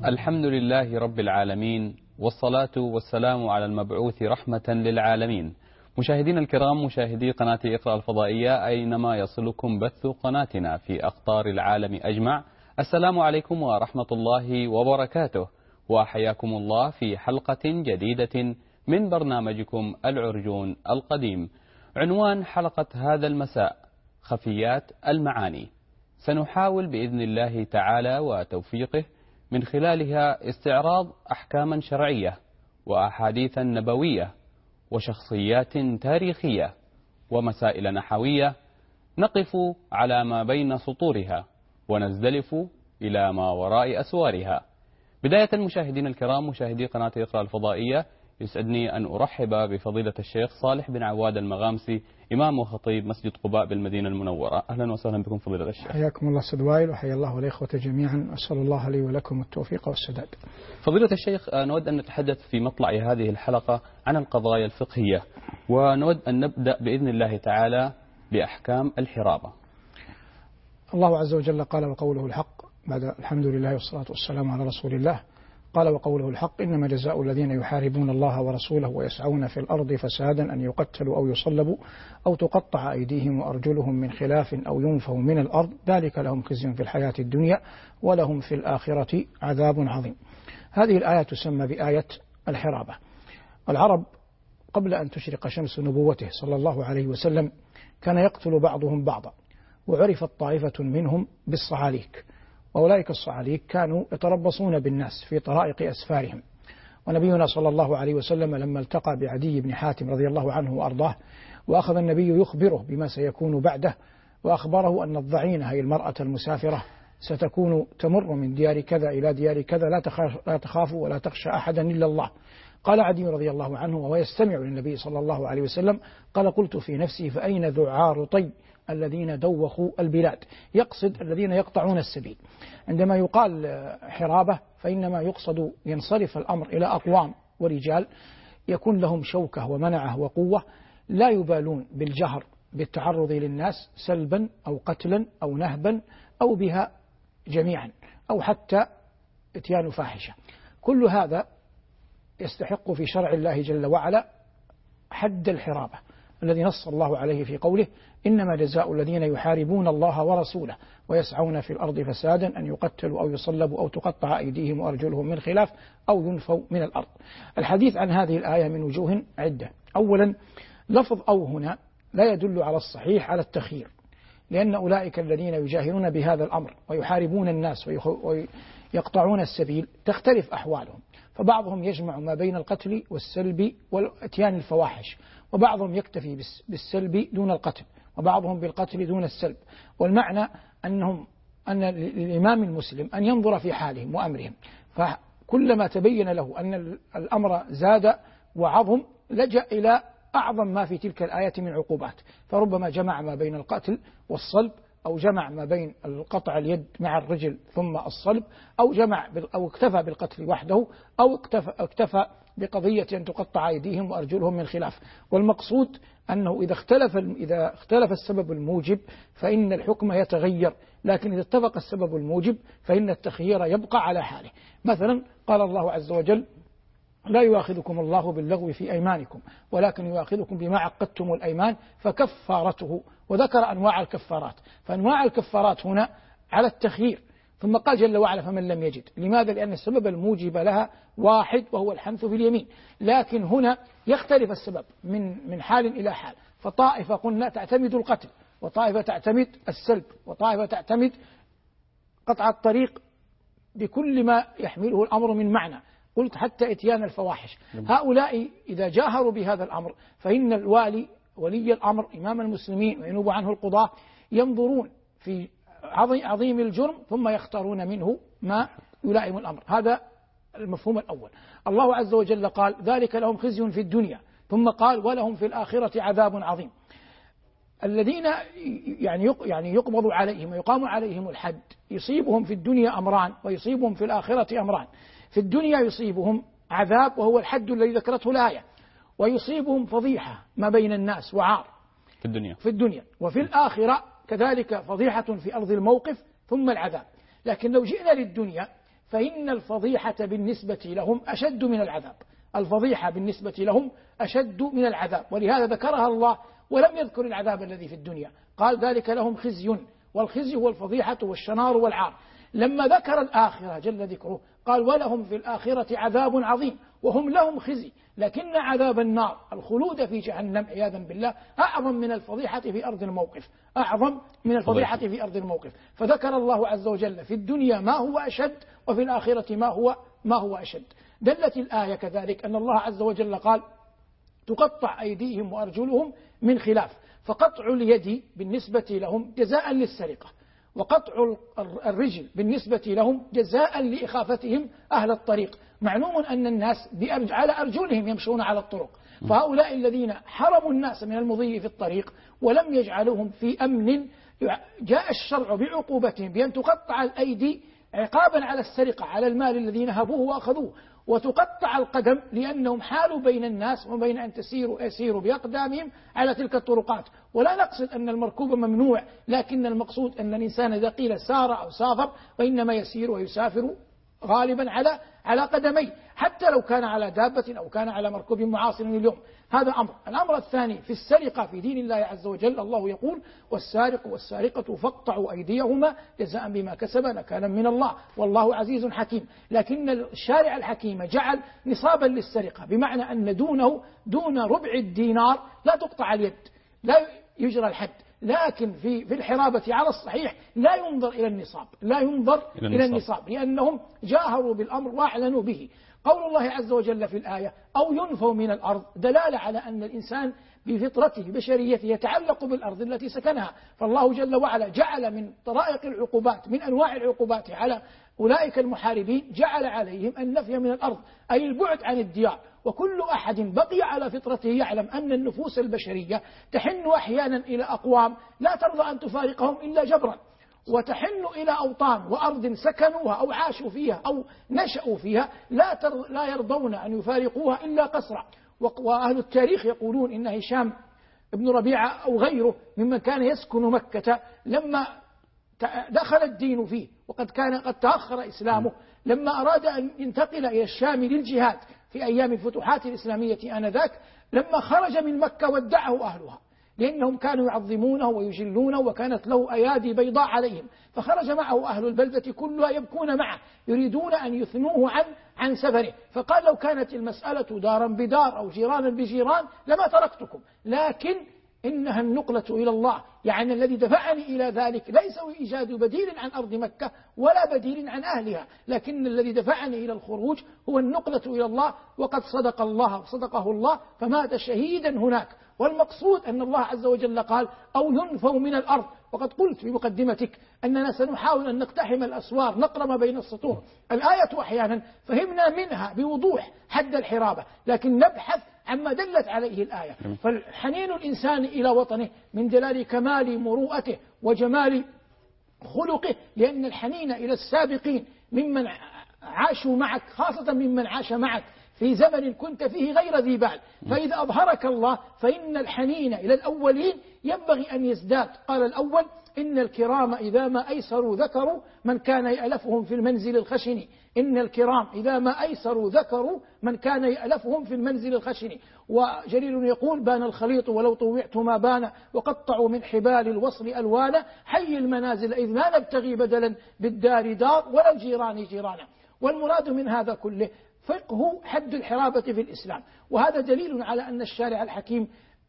الحمد لله رب العالمين، والصلاة والسلام على المبعوث رحمة للعالمين. مشاهدينا الكرام، مشاهدي قناة اقرأ الفضائية أينما يصلكم بث قناتنا في أقطار العالم أجمع، السلام عليكم ورحمة الله وبركاته، وحياكم الله في حلقة جديدة من برنامجكم العرجون القديم. عنوان حلقة هذا المساء: خفيات المعاني. سنحاول بإذن الله تعالى وتوفيقه من خلالها استعراض أحكاما شرعية وأحاديثا نبوية وشخصيات تاريخية ومسائل نحوية، نقف على ما بين سطورها ونزدلف إلى ما وراء أسوارها. بداية مشاهدينا الكرام، مشاهدي قناة اقرأ الفضائية، يسعدني أن أرحب بفضيلة الشيخ صالح بن عواد المغامسي، إمام وخطيب مسجد قباء بالمدينة المنورة. أهلا وسهلا بكم فضيلة الشيخ. حياكم الله أستاذ وائل، وحيا الله الإخوة جميعا، أسأل الله لي ولكم التوفيق والسداد. فضيلة الشيخ، نود أن نتحدث في مطلع هذه الحلقة عن القضايا الفقهية، ونود أن نبدأ بإذن الله تعالى بأحكام الحرابة. الله عز وجل قال وقوله الحق، بعد الحمد لله والصلاة والسلام على رسول الله، قال وقوله الحق: إنما جزاء الذين يحاربون الله ورسوله ويسعون في الأرض فسادا أن يقتلوا أو يصلبوا أو تقطع أيديهم وأرجلهم من خلاف أو ينفوا من الأرض، ذلك لهم خزي في الحياة الدنيا ولهم في الآخرة عذاب عظيم. هذه الآية تسمى بآية الحرابة. العرب قبل أن تشرق شمس نبوته صلى الله عليه وسلم كان يقتل بعضهم بعضا، وعرفت طائفة منهم بالصعاليك، وأولئك الصعاليك كانوا يتربصون بالناس في طرائق أسفارهم. ونبينا صلى الله عليه وسلم لما التقى بعدي بن حاتم رضي الله عنه وأرضاه، وأخذ النبي يخبره بما سيكون بعده، وأخبره أن الضعينة هي المرأة المسافرة ستكون تمر من ديار كذا إلى ديار كذا، لا تخاف ولا تخشى أحدا إلا الله. قال عدي رضي الله عنه وهو يستمع للنبي صلى الله عليه وسلم، قال قلت في نفسي: فأين ذعار طي الذين دوخوا البلاد؟ يقصد الذين يقطعون السبيل. عندما يقال حرابة فإنما يقصد ينصرف الأمر إلى أقوام ورجال يكون لهم شوكة ومنعة وقوة، لا يبالون بالجهر بالتعرض للناس سلبا أو قتلا أو نهبا أو بها جميعا أو حتى اتيان فاحشة. كل هذا يستحق في شرع الله جل وعلا حد الحرابة الذي نص الله عليه في قوله: إنما جزاء الذين يحاربون الله ورسوله ويسعون في الأرض فسادا أن يقتلوا أو يصلبوا أو تقطع أيديهم وأرجلهم من خلاف أو ينفوا من الأرض. الحديث عن هذه الآية من وجوه عدة. أولا، لفظ أو هنا لا يدل على الصحيح على التخيير، لأن أولئك الذين يجاهرون بهذا الأمر ويحاربون الناس ويقطعون السبيل تختلف أحوالهم، فبعضهم يجمع ما بين القتل والسلب واتيان الفواحش، وبعضهم يكتفي بالسلب دون القتل، وبعضهم بالقتل دون السلب. والمعنى أن للإمام المسلم أن ينظر في حالهم وأمرهم، فكلما تبين له أن الأمر زاد وعظم لجأ إلى أعظم ما في تلك الآية من عقوبات، فربما جمع ما بين القتل والصلب، أو جمع ما بين القطع اليد مع الرجل ثم الصلب، أو اكتفى بالقتل وحده، أو اكتفى بقضية أن تقطع أيديهم وأرجلهم من خلاف. والمقصود أنه إذا اختلف السبب الموجب فإن الحكم يتغير، لكن إذا اتفق السبب الموجب فإن التخيير يبقى على حاله. مثلا قال الله عز وجل: لا يؤاخذكم الله باللغو في أيمانكم ولكن يؤاخذكم بما عقدتم الأيمان فكفارته، وذكر أنواع الكفارات، فأنواع الكفارات هنا على التخيير. ثم قال جل وعلا: فمن لم يجد. لماذا؟ لأن السبب الموجب لها واحد وهو الحنث في اليمين، لكن هنا يختلف السبب من حال إلى حال، فطائفة قلنا تعتمد القتل، وطائفة تعتمد السلب، وطائفة تعتمد قطع الطريق بكل ما يحمله الأمر من معنى، قلت حتى اتيان الفواحش. هؤلاء إذا جاهروا بهذا الأمر فإن ولي الأمر إمام المسلمين وينوب عنه القضاة ينظرون في عظيم الجرم ثم يختارون منه ما يلائم الأمر. هذا المفهوم الأول. الله عز وجل قال: ذلك لهم خزي في الدنيا، ثم قال: ولهم في الآخرة عذاب عظيم. الذين يعني يقبض عليهم ويقام عليهم الحد يصيبهم في الدنيا أمران ويصيبهم في الآخرة أمران. في الدنيا يصيبهم عذاب وهو الحد الذي ذكرته الآية، ويصيبهم فضيحة ما بين الناس وعار في الدنيا، وفي الآخرة كذلك فضيحة في أرض الموقف ثم العذاب. لكن لو جئنا للدنيا فإن الفضيحة بالنسبة لهم أشد من العذاب. الفضيحة بالنسبة لهم أشد من العذاب، ولهذا ذكرها الله ولم يذكر العذاب الذي في الدنيا، قال ذلك لهم خزي، والخزي هو الفضيحة والشنار والعار. لما ذكر الآخرة جل ذكره قال ولهم في الآخرة عذاب عظيم، وهم لهم خزي، لكن عذاب النار الخلود في جهنم عياذا بالله أعظم من الفضيحة في أرض الموقف، أعظم من الفضيحة في أرض الموقف. فذكر الله عز وجل في الدنيا ما هو أشد، وفي الآخرة ما هو أشد. دلت الآية كذلك أن الله عز وجل قال تقطع أيديهم وأرجلهم من خلاف، فقطع اليد بالنسبة لهم جزاء للسرقة، وقطع الرجل بالنسبة لهم جزاء لإخافتهم أهل الطريق. معلوم أن الناس على أرجلهم يمشون على الطرق، فهؤلاء الذين حرموا الناس من المضي في الطريق ولم يجعلوهم في أمن، جاء الشرع بعقوبتهم بأن تقطع الأيدي عقابا على السرقة، على المال الذي نهبوه وأخذوه، وتقطع القدم لأنهم حالوا بين الناس وبين أن يسيروا بأقدامهم على تلك الطرقات. ولا نقصد أن المركوب ممنوع، لكن المقصود أن الإنسان إذا قيل سار أو سافر وإنما يسير ويسافر غالبا على قدميه، حتى لو كان على دابة أو كان على مركوب معاصر اليوم. هذا أمر. الأمر الثاني في السرقة في دين الله عز وجل، الله يقول والسارق والسارقة فاقطعوا أيديهما جزاء بما كسبا نكالا من الله والله عزيز حكيم. لكن الشارع الحكيم جعل نصابا للسرقة، بمعنى أن دون ربع الدينار لا تقطع اليد، لا يجرى الحد، لكن في الحرابة على الصحيح لا ينظر إلى النصاب، لا ينظر إلى النصاب، لأنهم جاهروا بالأمر وأعلنوا به. قول الله عز وجل في الآية أو ينفوا من الأرض دلالة على أن الإنسان بفطرته بشريته يتعلق بالأرض التي سكنها، فالله جل وعلا جعل من طرائق العقوبات، من أنواع العقوبات على أولئك المحاربين، جعل عليهم النفي من الأرض، أي البعد عن الديار. وكل أحد بقي على فطرته يعلم أن النفوس البشرية تحن أحيانا إلى أقوام لا ترضى أن تفارقهم إلا جبرا، وتحن إلى أوطان وأرض سكنوها أو عاشوا فيها أو نشأوا فيها لا يرضون أن يفارقوها إلا قسرا. وأهل التاريخ يقولون إن هشام ابن ربيعة أو غيره ممن كان يسكن مكة لما دخل الدين فيه وقد كان قد تأخر إسلامه، لما أراد أن ينتقل إلى الشام للجهاد في أيام الفتوحات الإسلامية آنذاك، لما خرج من مكة ودعه أهلها لأنهم كانوا يعظمونه ويجلونه وكانت له أيادي بيضاء عليهم، فخرج معه أهل البلدة كلها يبكون معه يريدون أن يثنوه عن سفره، فقال لو كانت المسألة دارا بدار أو جيرانا بجيران لما تركتكم، لكن إنها النقلة إلى الله، يعني الذي دفعني إلى ذلك ليس إيجاد بديل عن أرض مكة ولا بديل عن أهلها، لكن الذي دفعني إلى الخروج هو النقلة إلى الله، وقد صدقه الله فمات شهيدا هناك. والمقصود أن الله عز وجل قال أو ينفوا من الأرض، وقد قلت في مقدمتك أننا سنحاول أن نقتحم الأسوار نقرأ ما بين السطور. الآية أحيانا فهمنا منها بوضوح حد الحرابة، لكن نبحث عما دلت عليه الآية. فالحنين الإنسان إلى وطنه من دلال كمال مروءته وجمال خلقه، لأن الحنين إلى السابقين ممن عاشوا معك، خاصة ممن عاش معك في زمن كنت فيه غير ذي بال، فإذا أظهرك الله فإن الحنين إلى الأولين ينبغي أن يزداد. قال الأول إن الكرام إذا ما أيسروا ذكروا من كان يألفهم في المنزل الخشن، إن الكرام إذا ما أيسروا ذكروا من كان يألفهم في المنزل الخشن. وجليل يقول بان الخليط ولو طوعت ما بان، وقطعوا من حبال الوصل ألوانا، حي المنازل إذ ما نبتغي بدلا بالدار دار ولا الجيران جيرانا. والمراد من هذا كله فقه حد الحرابة في الإسلام، وهذا دليل على أن الشارع الحكيم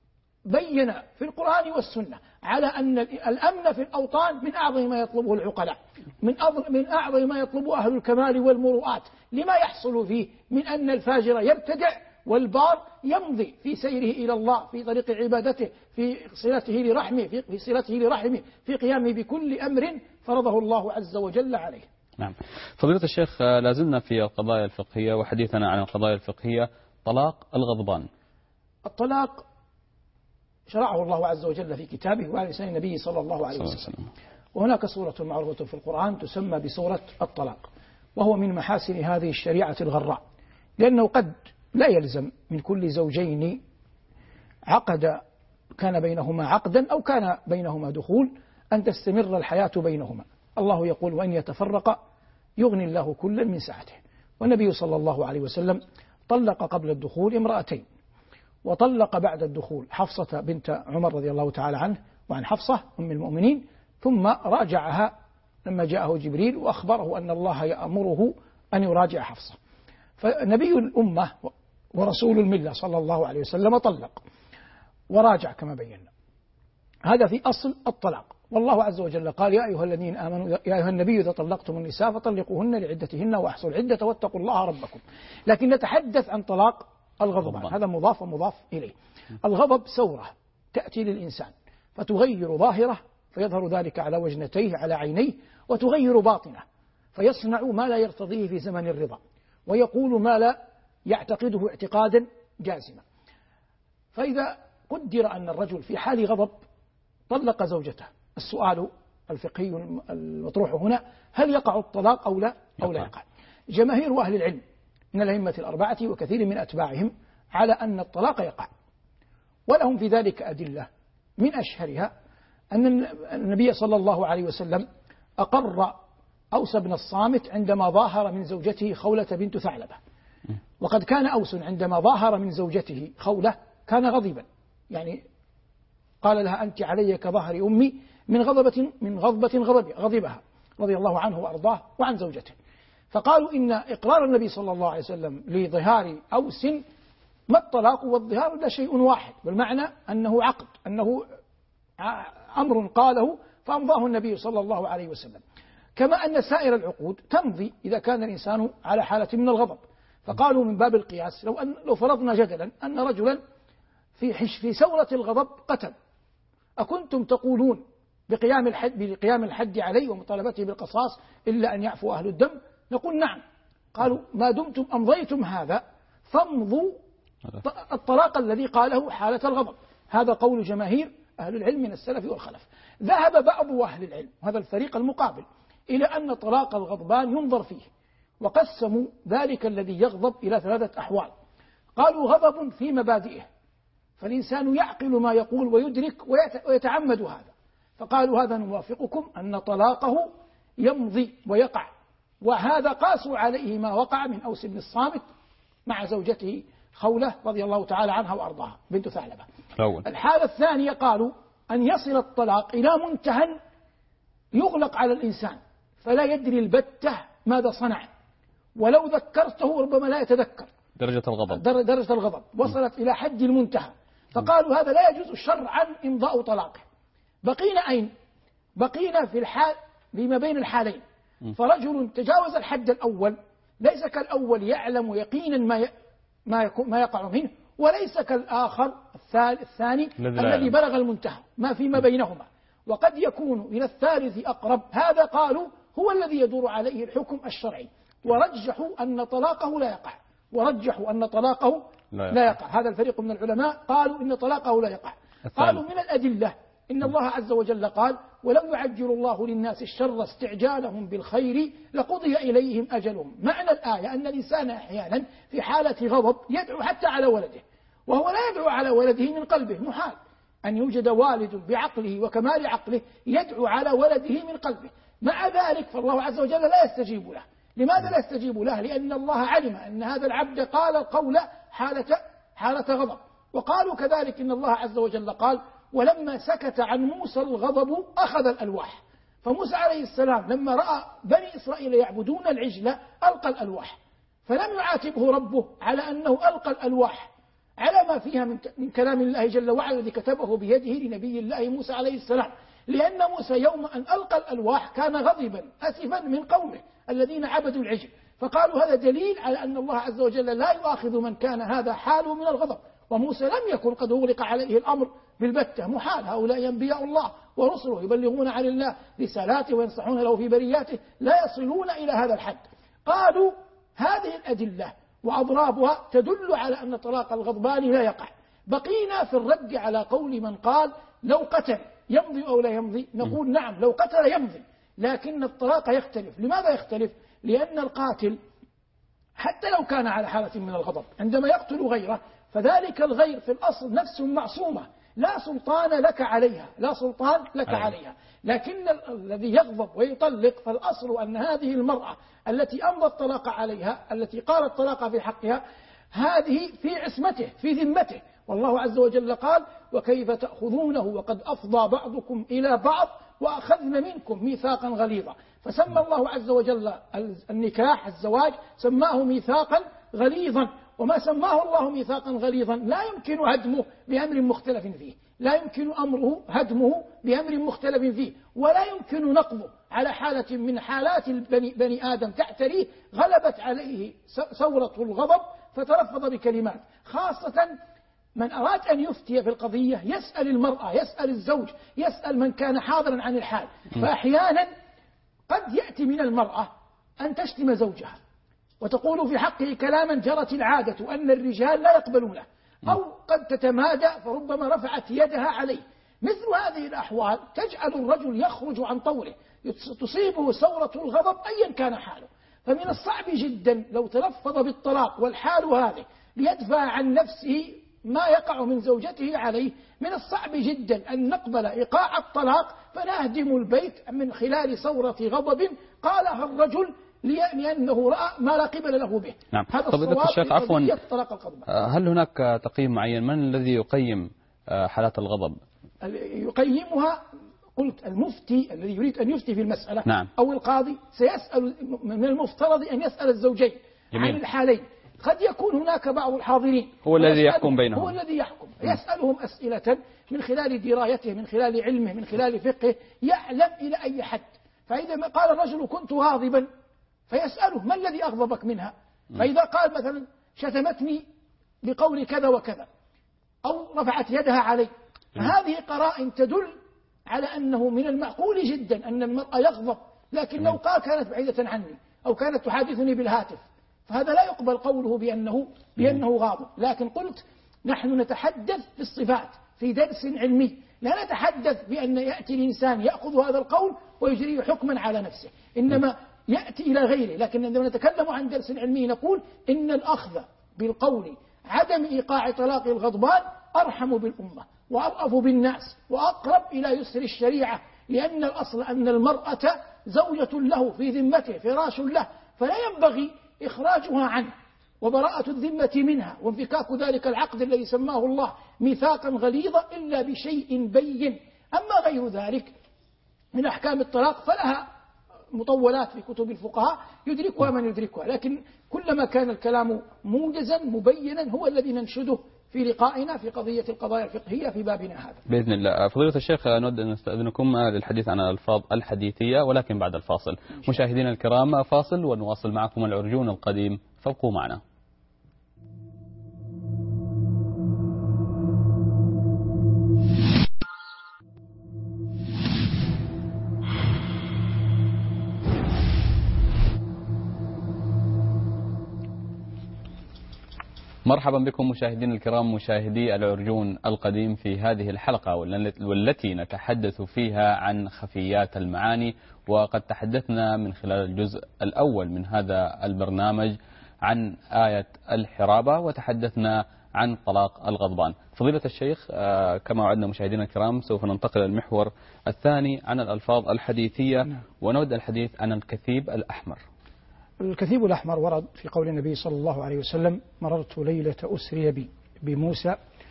بين في القرآن والسنة على أن الأمن في الأوطان من أعظم ما يطلبه العقلاء، من أعظم ما يطلبه أهل الكمال والمروءات، لما يحصل فيه من أن الفاجر يبتدع والبار يمضي في سيره إلى الله، في طريق عبادته، في صلته لرحمه، في قيامه بكل أمر فرضه الله عز وجل عليه. نعم. فضيلة الشيخ، لازلنا في القضايا الفقهية، وحديثنا عن القضايا الفقهية طلاق الغضبان. الطلاق شرعه الله عز وجل في كتابه وعلى لسان النبي صلى الله عليه وسلم. وهناك سورة معروفة في القرآن تسمى بسورة الطلاق، وهو من محاسن هذه الشريعة الغراء، لأنه قد لا يلزم من كل زوجين كان بينهما عقدا أو كان بينهما دخول أن تستمر الحياة بينهما. الله يقول وإن يتفرقا يغني الله كلا من سعته. والنبي صلى الله عليه وسلم طلق قبل الدخول امرأتين، وطلق بعد الدخول حفصة بنت عمر رضي الله تعالى عنه وعن حفصة أم المؤمنين، ثم راجعها لما جاءه جبريل وأخبره أن الله يأمره أن يراجع حفصة. فنبي الأمة ورسول الملة صلى الله عليه وسلم طلق وراجع كما بينا. هذا في أصل الطلاق. والله عز وجل قال: يا أيها الذين آمنوا يا أيها النبي إذا طلقتم النساء فطلقوهن لعدتهن وأحصوا العدة واتقوا الله ربكم. لكن نتحدث عن طلاق الغضب، هذا مضاف ومضاف إليه. الغضب ثورة تأتي للإنسان فتغير ظاهره، فيظهر ذلك على وجنتيه على عينيه، وتغير باطنه فيصنع ما لا يرتضيه في زمن الرضا، ويقول ما لا يعتقده اعتقادا جازما. فإذا قدر أن الرجل في حال غضب طلق زوجته، السؤال الفقهي المطروح هنا: هل يقع الطلاق أو لا يقع؟ جماهير أهل العلم من الأئمة الأربعة وكثير من أتباعهم على أن الطلاق يقع، ولهم في ذلك أدلة. من أشهرها أن النبي صلى الله عليه وسلم أقر أوس بن الصامت عندما ظاهر من زوجته خولة بنت ثعلبة، وقد كان أوس عندما ظاهر من زوجته خولة كان غضبا، يعني قال لها: أنت علي كظهر أمي، من غضبة غضبها رضي الله عنه وأرضاه وعن زوجته. فقالوا إن إقرار النبي صلى الله عليه وسلم لظهار أوس ما الطلاق والظهار إلا شيء واحد، والمعنى أنه عقد، أنه أمر قاله فأمضاه النبي صلى الله عليه وسلم، كما أن سائر العقود تمضي إذا كان الإنسان على حالة من الغضب. فقالوا من باب القياس: لو فرضنا جدلا أن رجلا في ثورة الغضب قتل، أكنتم تقولون بقيام الحد عليه ومطالبته بالقصاص إلا أن يعفو أهل الدم؟ نقول نعم. قالوا: ما دمتم أمضيتم هذا فامضوا الطلاق الذي قاله حالة الغضب. هذا قول جماهير أهل العلم من السلف والخلف. ذهب بعض أهل العلم، هذا الفريق المقابل، إلى أن طلاق الغضبان ينظر فيه، وقسموا ذلك الذي يغضب إلى 3 أحوال. قالوا: غضب في مبادئه، فالإنسان يعقل ما يقول ويدرك ويتعمد هذا، فقالوا: هذا نوافقكم أن طلاقه يمضي ويقع. وهذا قاسوا عليه ما وقع من أوس بن الصامت مع زوجته خولة رضي الله تعالى عنها وأرضاها بنت ثعلبة. الحالة الثانية قالوا أن يصل الطلاق إلى منتهى يغلق على الإنسان فلا يدري البتة ماذا صنع، ولو ذكرته ربما لا يتذكر. درجة الغضب وصلت إلى حد المنتهى. فقالوا هذا لا يجوز شرعا إمضاء طلاقه. بقينا أين؟ بقينا في الحال بما بين الحالين. فرجل تجاوز الحد الأول ليس كالأول يعلم يقينا ما يقع منه، وليس كالآخر الثاني الذي بلغ المنتهى ما فيما بينهما، وقد يكون إلى الثالث أقرب. هذا قالوا هو الذي يدور عليه الحكم الشرعي، ورجحوا أن طلاقه لا يقع، لا يقع. هذا الفريق من العلماء قالوا إن طلاقه لا يقع. قالوا من الأدلة إن الله عز وجل قال: ولو يعجل الله للناس الشر استعجالهم بالخير لقضي إليهم أجلهم. معنى الآية أن الإنسان أحيانا في حالة غضب يدعو حتى على ولده، وهو لا يدعو على ولده من قلبه. محال أن يوجد والد بعقله وكمال عقله يدعو على ولده من قلبه. مع ذلك فالله عز وجل لا يستجيب له. لماذا لا يستجيب له؟ لأن الله علم أن هذا العبد قال القول حالة غضب. وقالوا كذلك إن الله عز وجل قال: ولما سكت عن موسى الغضب أخذ الألواح. فموسى عليه السلام لما رأى بني إسرائيل يعبدون العجل ألقى الألواح، فلم يعاتبه ربه على أنه ألقى الألواح على ما فيها من كلام الله جل وعلا الذي كتبه بيده لنبي الله موسى عليه السلام، لأن موسى يوم أن ألقى الألواح كان غضبا أسفا من قومه الذين عبدوا العجل. فقالوا هذا دليل على أن الله عز وجل لا يؤاخذ من كان هذا حاله من الغضب، وموسى لم يكن قد أغلق عليه الأمر بالبتة. محال، هؤلاء أنبياء الله ورسله يبلغون عن الله رسالاته وينصحون له في برياته، لا يصلون إلى هذا الحد. قالوا هذه الأدلة وأضرابها تدل على أن طلاق الغضبان لا يقع. بقينا في الرد على قول من قال لو قتل يمضي أو لا يمضي. نقول نعم، لو قتل يمضي، لكن الطلاق يختلف. لماذا يختلف؟ لأن القاتل حتى لو كان على حالة من الغضب عندما يقتل غيره فذلك الغير في الأصل نفس معصومة، لا سلطان لك عليها، لا سلطان لك عليها. لكن الذي يغضب ويطلق فالأصل أن هذه المرأة التي أمضى الطلاق عليها، التي قال الطلاق في حقها، هذه في عصمته في ذمته. والله عز وجل قال: وكيف تأخذونه وقد أفضى بعضكم إلى بعض وأخذن منكم ميثاقا غليظا. فسمى الله عز وجل النكاح الزواج سماه ميثاقا غليظا، وما سماه الله ميثاقا غليظا لا يمكن هدمه بأمر مختلف فيه، لا يمكن أمره هدمه بأمر مختلف فيه، ولا يمكن نقضه على حالة من حالات بني آدم تعتريه غلبت عليه ثورة الغضب فتلفظ بكلمات. خاصة من أراد أن يفتي في القضية يسأل المرأة، يسأل الزوج، يسأل من كان حاضرا عن الحال. فأحيانا قد يأتي من المرأة أن تشتم زوجها وتقول في حقه كلاما جرت العادة أن الرجال لا يقبلونه، أو قد تتمادى فربما رفعت يدها عليه. مثل هذه الأحوال تجعل الرجل يخرج عن طوره، تصيبه ثورة الغضب أيا كان حاله. فمن الصعب جدا لو تلفظ بالطلاق والحال هذه ليدفع عن نفسه ما يقع من زوجته عليه، من الصعب جدا أن نقبل إيقاع الطلاق فنهدم البيت من خلال ثورة غضب قالها الرجل لأنه رأى ما لا قبل له به. نعم. هذا فضيلة الشيخ عفوا، طلاق الغضب. هل هناك تقييم معين؟ من الذي يقيم حالات الغضب؟ يقيمها قلت المفتي الذي يريد أن يفتي في المسألة. نعم. أو القاضي سيسأل، من المفترض أن يسأل الزوجين عن الحالين. قد يكون هناك بعض الحاضرين هو الذي يحكم بينهم، هو الذي يحكم، يسألهم أسئلة من خلال درايته، من خلال علمه، من خلال فقهه، يعلم إلى أي حد. فإذا ما قال الرجل كنت غاضبا فيسأله ما الذي أغضبك منها؟ فإذا قال مثلا شتمتني بقول كذا وكذا أو رفعت يدها علي، فهذه قرائن تدل على أنه من المعقول جدا أن المرأة يغضب. لكن لو قال كانت بعيدة عني أو كانت تحادثني بالهاتف فهذا لا يقبل قوله بأنه غاضب. لكن قلت نحن نتحدث في الصفات في درس علمي، لا نتحدث بأن يأتي الإنسان يأخذ هذا القول ويجريه حكما على نفسه، إنما يأتي إلى غيره. لكن عندما نتكلم عن درس علمي نقول إن الأخذ بالقول عدم إيقاع طلاق الغضبان أرحم بالأمة وأرأف بالناس وأقرب إلى يسر الشريعة، لأن الأصل أن المرأة زوجة له في ذمته، فراش له، فلا ينبغي إخراجها عنه وبراءة الذمة منها وانفكاك ذلك العقد الذي سماه الله ميثاقا غليظا إلا بشيء بين. أما غير ذلك من أحكام الطلاق فلها مطولات في كتب الفقهاء يدركها من يدركها، لكن كلما كان الكلام موجزا مبينا هو الذي ننشده في لقائنا في قضية القضايا الفقهية في بابنا هذا بإذن الله. فضيلة الشيخ، نود أن نستأذنكم للحديث عن الألفاظ الحديثية ولكن بعد الفاصل. مشاهدينا الكرام، فاصل ونواصل معكم العرجون القديم، فابقوا معنا. مرحبا بكم مشاهدينا الكرام، مشاهدي العرجون القديم، في هذه الحلقة والتي نتحدث فيها عن خفيات المعاني. وقد تحدثنا من خلال الجزء الأول من هذا البرنامج عن آية الحرابة وتحدثنا عن طلاق الغضبان. فضيلة الشيخ، كما وعدنا مشاهدينا الكرام سوف ننتقل للمحور الثاني عن الألفاظ الحديثية، ونود الحديث عن الكثيب الأحمر. الكثيب الأحمر ورد في قول النبي صلى الله عليه وسلم: مررت ليلة أسري بي بموسى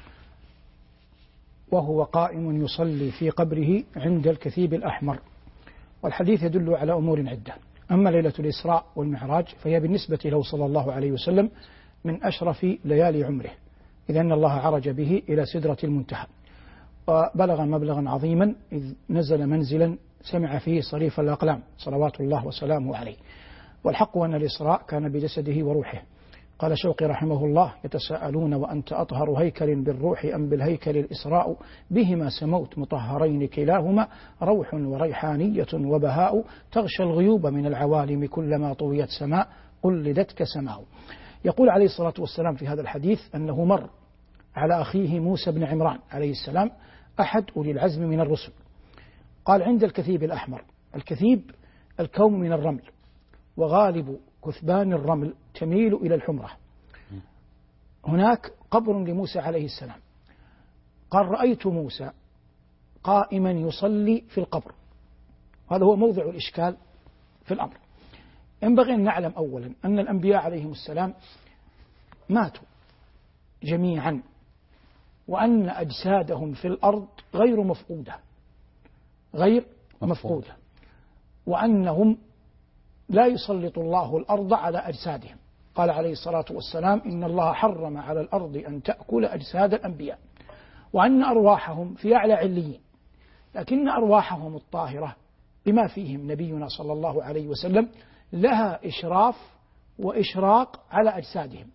وهو قائم يصلي في قبره عند الكثيب الأحمر. والحديث يدل على أمور عدة. أما ليلة الإسراء والمعراج فهي بالنسبة له صلى الله عليه وسلم من أشرف ليالي عمره، إذ أن الله عرج به إلى سدرة المنتهى وبلغ مبلغا عظيما، إذ نزل منزلا سمع فيه صريف الأقلام صلوات الله وسلامه عليه. والحق أن الإسراء كان بجسده وروحه. قال شوقي رحمه الله: يتساءلون وأنت أطهر هيكل بالروح أم بالهيكل الإسراء، بهما سموت مطهرين كلاهما، روح وريحانية وبهاء، تغشى الغيوب من العوالم كلما طويت سماء، قلدتك سماء. يقول عليه الصلاة والسلام في هذا الحديث أنه مر على أخيه موسى بن عمران عليه السلام، أحد أولي العزم من الرسل. قال عند الكثيب الأحمر. الكثيب الكوم من الرمل، وغالب كثبان الرمل تميل إلى الحمرة. هناك قبر لموسى عليه السلام، قال رأيت موسى قائما يصلي في القبر. هذا هو موضع الإشكال في الأمر. ينبغي أن نعلم أولا أن الأنبياء عليهم السلام ماتوا جميعا، وأن أجسادهم في الأرض غير مفقودة، وأنهم لا يسلط الله الأرض على أجسادهم. قال عليه الصلاة والسلام إن الله حرم على الأرض أن تأكل أجساد الأنبياء، وأن أرواحهم في أعلى عليين، لكن أرواحهم الطاهرة بما فيهم نبينا صلى الله عليه وسلم لها إشراف وإشراق على أجسادهم،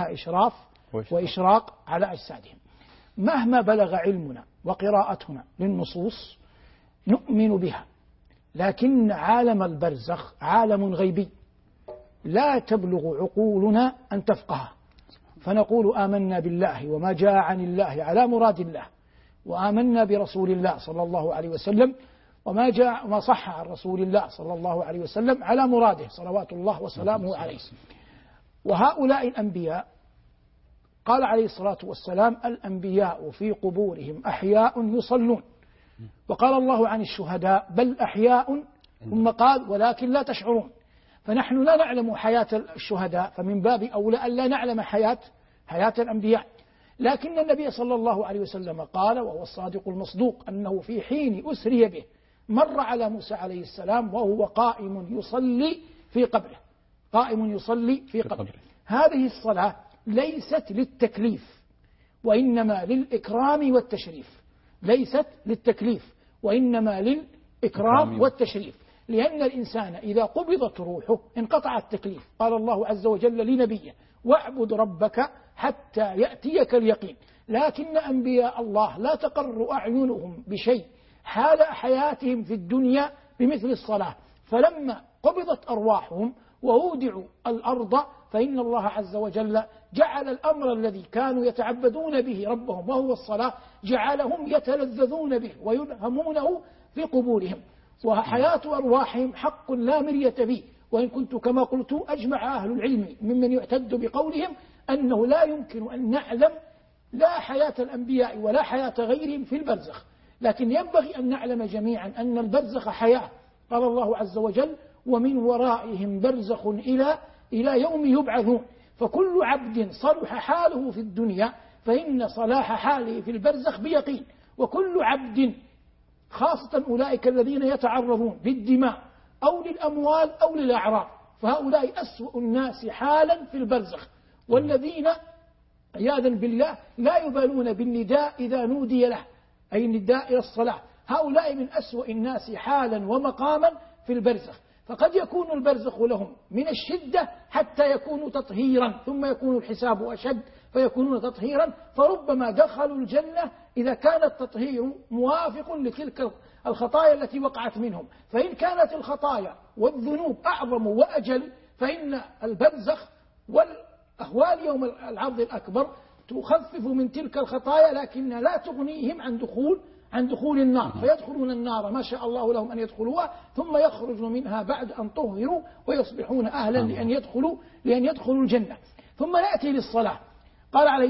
على أجسادهم. مهما بلغ علمنا وقراءتنا للنصوص نؤمن بها، لكن عالم البرزخ عالم غيبي لا تبلغ عقولنا أن تفقهه، فنقول آمنا بالله وما جاء عن الله على مراد الله، وآمنا برسول الله صلى الله عليه وسلم وما صح عن رسول الله صلى الله عليه وسلم على مراده صلوات الله وسلامه عليه. وهؤلاء الأنبياء قال عليه الصلاة والسلام الأنبياء في قبورهم أحياء يصلون، وقال الله عن الشهداء بل أحياء، ثم قال ولكن لا تشعرون. فنحن لا نعلم حياة الشهداء، فمن باب أولى أن لا نعلم حياة الأنبياء. لكن النبي صلى الله عليه وسلم قال وهو الصادق المصدوق أنه في حين أسري به مر على موسى عليه السلام وهو قائم يصلي في قبره. هذه الصلاة ليست للتكليف وإنما للإكرام والتشريف، لأن الإنسان إذا قبضت روحه انقطع التكليف. قال الله عز وجل لنبيه واعبد ربك حتى يأتيك اليقين. لكن أنبياء الله لا تقر أعينهم بشيء حال حياتهم في الدنيا بمثل الصلاة، فلما قبضت أرواحهم وودعوا الأرض فإن الله عز وجل جعل الأمر الذي كانوا يتعبدون به ربهم وهو الصلاة جعلهم يتلذذون به ويلهمونه في قبورهم. وحياة أرواحهم حق لا مرية به، وإن كنت كما قلت أجمع أهل العلم ممن يعتد بقولهم أنه لا يمكن أن نعلم لا حياة الأنبياء ولا حياة غيرهم في البرزخ، لكن ينبغي أن نعلم جميعا أن البرزخ حياة. قال الله عز وجل ومن ورائهم برزخ إلى يوم يبعثون. فكل عبد صلح حاله في الدنيا فإن صلاح حاله في البرزخ بيقين، وكل عبد خاصة أولئك الذين يتعرضون للدماء أو للأموال أو للأعراض فهؤلاء أسوأ الناس حالا في البرزخ، والذين عياذا بالله لا يبالون بالنداء إذا نودي له، أي النداء إلى الصلاة. هؤلاء من أسوأ الناس حالا ومقاما في البرزخ. فقد يكون البرزخ لهم من الشدة حتى يكونوا تطهيرا، ثم يكون الحساب أشد فيكونون تطهيرا، فربما دخلوا الجنة إذا كان التطهير موافق لتلك الخطايا التي وقعت منهم. فإن كانت الخطايا والذنوب أعظم وأجل فإن البرزخ والأهوال يوم العرض الأكبر تخفف من تلك الخطايا، لكن لا تغنيهم عن دخول النار، فيدخلون النار ما شاء الله لهم أن يدخلوها ثم يخرجوا منها بعد أن طهروا ويصبحون أهلا لأن يدخلوا الجنة. ثم نأتي للصلاة. قال عليه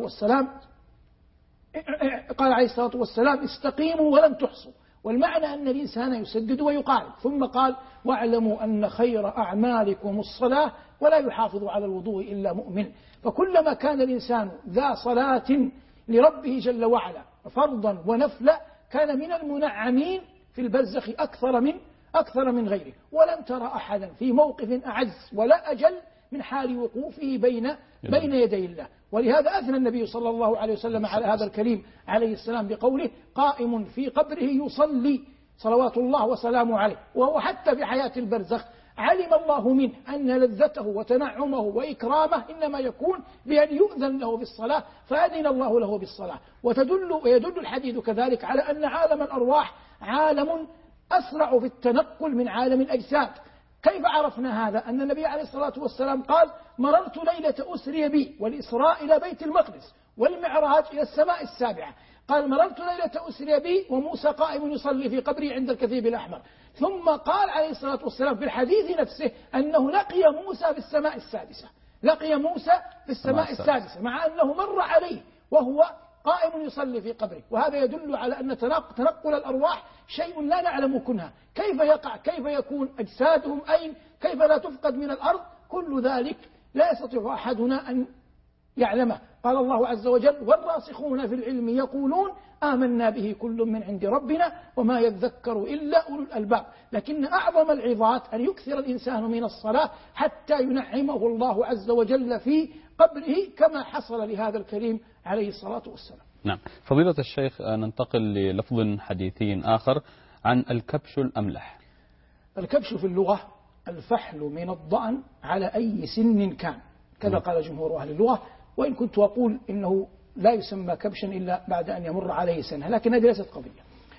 الصلاة والسلام استقيموا ولن تحصوا، والمعنى أن الإنسان يسدد ويقارب. ثم قال واعلموا أن خير أعمالكم الصلاة ولا يحافظ على الوضوء إلا مؤمن. فكلما كان الإنسان ذا صلاة لربه جل وعلا فرضا ونفلا كان من المنعمين في البرزخ أكثر من غيره. ولن ترى أحدا في موقف أعز ولا أجل من حال وقوفه بين يدي الله. ولهذا أثنى النبي صلى الله عليه وسلم على هذا الكريم عليه السلام بقوله قائم في قبره يصلي صلوات الله وسلامه عليه. وهو حتى في حياة البرزخ علم الله منه أن لذته وتنعمه وإكرامه إنما يكون بأن يؤذن له بالصلاة، فأذن الله له بالصلاة. ويدل الحديث كذلك على أن عالم الأرواح عالم أسرع في التنقل من عالم الأجساد. كيف عرفنا هذا؟ أن النبي عليه الصلاة والسلام قال مررت ليلة أسري بي والإسراء إلى بيت المقدس والمعراج إلى السماء السابعة. قال مررت ليلة أسري بي وموسى قائم يصلي في قبري عند الكثيب الأحمر. ثم قال عليه الصلاة والسلام في الحديث نفسه أنه لقي موسى في السماء السادسة، مع أنه مر عليه وهو قائم يصلي في قبره. وهذا يدل على أن تنقل الأرواح شيء لا نعلم كنها، كيف يقع، كيف يكون، أجسادهم أين، كيف لا تفقد من الأرض، كل ذلك لا يستطيع أحدنا أن يعلمه. قال الله عز وجل: والراسخون في العلم يقولون آمنا به كل من عند ربنا وما يذكر إلا أولو الألباب. لكن أعظم العظات أن يكثر الإنسان من الصلاة حتى ينعمه الله عز وجل في قبره كما حصل لهذا الكريم عليه الصلاة والسلام. نعم. فضيلة الشيخ، ننتقل للفظ حديثي آخر عن الكبش الأملح. الكبش في اللغة الفحل من الضأن على أي سن كان، كذا قال جمهور أهل اللغة، وإن كنت أقول إنه لا يسمى كبشا إلا بعد أن يمر عليه سنة، لكن هذه ليست قضية.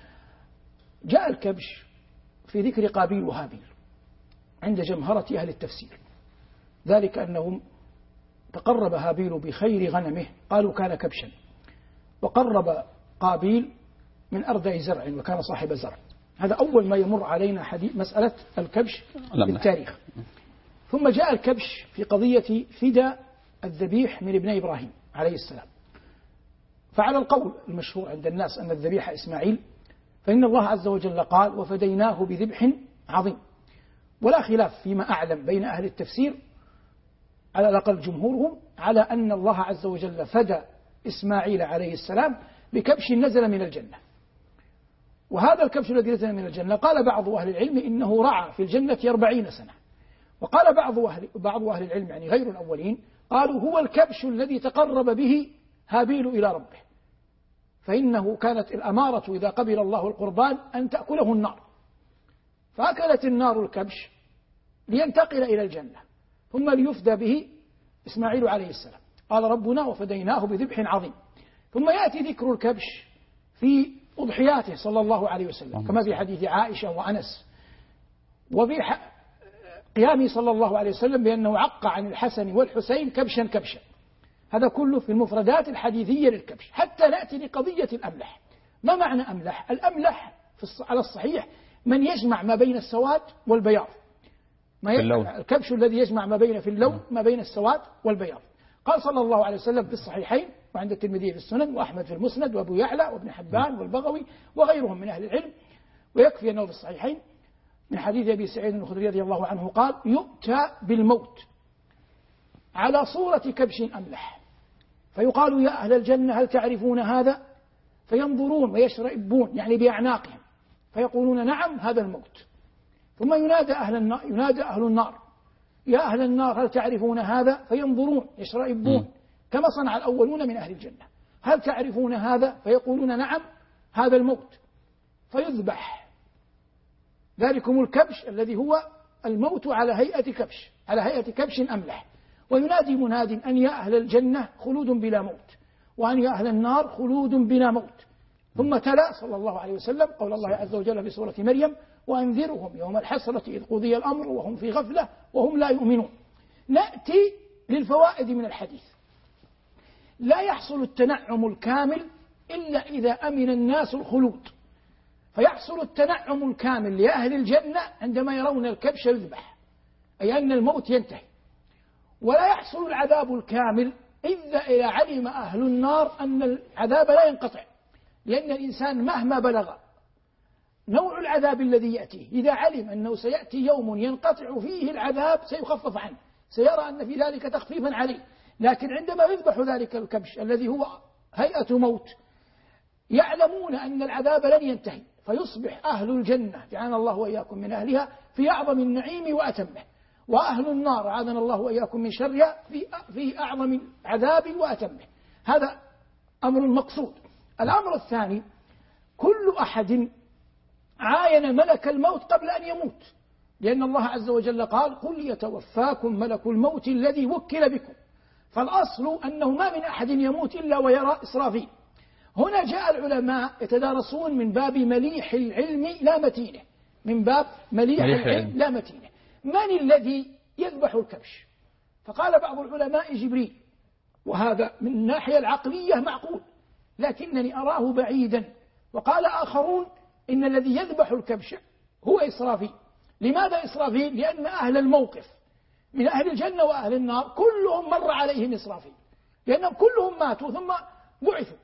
جاء الكبش في ذكر قابيل وهابيل عند جمهرة أهل التفسير، ذلك أنهم تقرب هابيل بخير غنمه، قالوا كان كبشا، وقرب قابيل من أردأ زرع وكان صاحب زرع. هذا أول ما يمر علينا حديث مسألة الكبش في التاريخ. ثم جاء الكبش في قضية فداء الذبيح من ابن إبراهيم عليه السلام. فعلى القول المشهور عند الناس أن الذبيح إسماعيل، فإن الله عز وجل قال: وفديناه بذبح عظيم. ولا خلاف فيما أعلم بين أهل التفسير على الأقل جمهورهم على أن الله عز وجل فدى إسماعيل عليه السلام بكبش نزل من الجنة. وهذا الكبش الذي نزل من الجنة قال بعض أهل العلم إنه رعى في الجنة 40 سنة. وقال بعض أهل العلم يعني غير الأولين قالوا هو الكبش الذي تقرب به هابيل إلى ربه، فإنه كانت الأمارة إذا قبل الله القربان أن تأكله النار، فأكلت النار الكبش لينتقل إلى الجنة ثم ليفدى به إسماعيل عليه السلام. قال ربنا: وفديناه بذبح عظيم. ثم يأتي ذكر الكبش في أضحياته صلى الله عليه وسلم كما في حديث عائشة وأنس، وفي قيامه صلى الله عليه وسلم بأنه عق عن الحسن والحسين كبشا كبشا. هذا كله في المفردات الحديثية للكبش. حتى نأتي لقضية الأملح. ما معنى أملح؟ الأملح على الصحيح من يجمع ما بين السواد والبياض، الكبش الذي يجمع ما بين في اللون ما بين السواد والبياض. قال صلى الله عليه وسلم في الصحيحين وعند الترمذي في السنن وأحمد في المسند وأبو يعلى وابن حبان والبغوي وغيرهم من أهل العلم، ويكفي أنه في الصحيحين من حديث أبي سعيد الخدري رضي الله عنه قال: يؤتى بالموت على صورة كبش أملح، فيقال: يا أهل الجنة هل تعرفون هذا؟ فينظرون ويشرئبون يعني بأعناقهم فيقولون: نعم، هذا الموت. ثم ينادى أهل النار: يا أهل النار هل تعرفون هذا؟ فينظرون يشرئبون كما صنع الأولون من أهل الجنة: هل تعرفون هذا؟ فيقولون: نعم، هذا الموت. فيذبح ذلكم الكبش الذي هو الموت على هيئة كبش أملح، وينادي مناد أن يا أهل الجنة خلود بلا موت، وأن يا أهل النار خلود بلا موت. ثم تلا صلى الله عليه وسلم قول الله عز وجل في سورة مريم: وأنذرهم يوم الحسرة إذ قضي الأمر وهم في غفلة وهم لا يؤمنون. نأتي للفوائد من الحديث. لا يحصل التنعم الكامل إلا إذا أمن الناس الخلود، فيحصل التنعم الكامل لأهل الجنة عندما يرون الكبش يذبح، أي أن الموت ينتهي. ولا يحصل العذاب الكامل إذا علم أهل النار أن العذاب لا ينقطع، لأن الإنسان مهما بلغ نوع العذاب الذي يأتيه إذا علم أنه سيأتي يوم ينقطع فيه العذاب سيخفف عنه، سيرى أن في ذلك تخفيفا عليه. لكن عندما يذبح ذلك الكبش الذي هو هيئة موت يعلمون أن العذاب لن ينتهي، فيصبح أهل الجنة جعلنا الله وإياكم من أهلها في أعظم النعيم وأتمه، وأهل النار عاذنا الله وإياكم من شرها في أعظم عذاب وأتمه. هذا أمر مقصود. الأمر الثاني: كل أحد عاين ملك الموت قبل أن يموت، لأن الله عز وجل قال: قل يتوفاكم ملك الموت الذي وكل بكم. فالأصل أنه ما من أحد يموت إلا ويرى إسرافيل. هنا جاء العلماء يتدارسون من باب مليح العلم لا متينه، من باب مليح العلم لا متينه. من الذي يذبح الكبش؟ فقال بعض العلماء: جبريل، وهذا من الناحية العقلية معقول، لكنني أراه بعيدا. وقال آخرون: إن الذي يذبح الكبش هو إسرافيل. لماذا إسرافيل؟ لأن أهل الموقف من أهل الجنة وأهل النار كلهم مر عليهم إسرافيل، لأنهم كلهم ماتوا ثم بعثوا،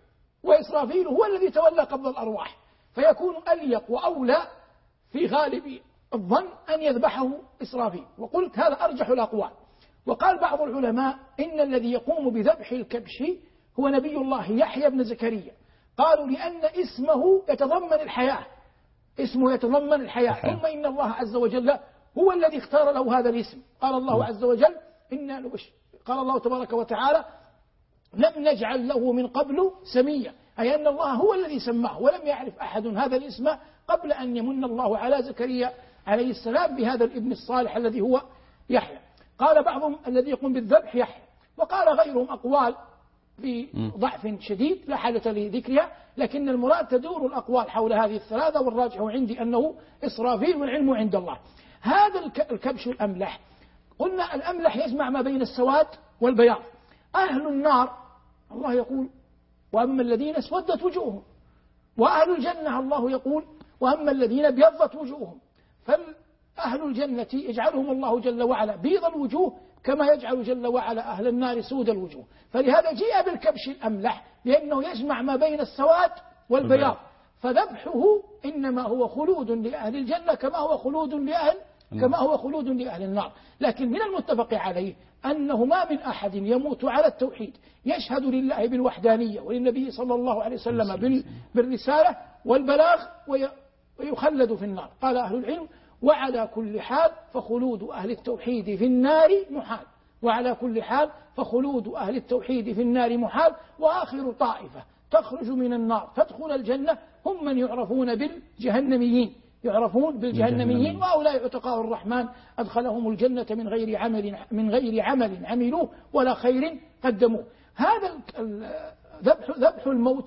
وإسرافيل هو الذي تولى قبض الأرواح، فيكون أليق وأولى في غالب الظن أن يذبحه إسرافيل. وقلت هذا أرجح الأقوال. وقال بعض العلماء إن الذي يقوم بذبح الكبش هو نبي الله يحيى بن زكريا، قالوا لأن اسمه يتضمن الحياة، اسمه يتضمن الحياة، ثم إن الله عز وجل هو الذي اختار له هذا الاسم. قال الله عز وجل قال الله تبارك وتعالى لم نجعل له من قبل سميا، أي أن الله هو الذي سماه، ولم يعرف أحد هذا الاسم قبل أن يمن الله على زكريا عليه السلام بهذا الابن الصالح الذي هو يحيى. قال بعضهم الذي يقوم بالذبح يحيى، وقال غيرهم أقوال بضعف شديد لا حاجة لذكرها، لكن المراد تدور الأقوال حول هذه الثلاثة، والراجح عندي أنه إسرافيل والعلم عند الله. هذا الكبش الأملح، قلنا الأملح يجمع ما بين السواد والبياض. أهل النار الله يقول وأما الذين اسودت وجوههم، وأهل الجنة الله يقول وأما الذين ابيضت وجوههم. فأهل الجنة يجعلهم الله جل وعلا بيض الوجوه كما يجعل جل وعلا أهل النار سود الوجوه. فلهذا جيء بالكبش الأملح لأنه يجمع ما بين السواد والبياض، فذبحه إنما هو خلود لأهل الجنة كما هو خلود لأهل النار. لكن من المتفق عليه أنه ما من أحد يموت على التوحيد يشهد لله بالوحدانية وللنبي صلى الله عليه وسلم بالرسالة والبلاغ ويخلد في النار. قال أهل العلم وعلى كل حال فخلود أهل التوحيد في النار محال، وعلى كل حال فخلود أهل التوحيد في النار محال. وآخر طائفة تخرج من النار تدخل الجنة هم من يعرفون بالجهنميين، وهؤلاء عتقاء الرحمن أدخلهم الجنة من غير عمل عملوه ولا خير قدموه. هذا ذبح الموت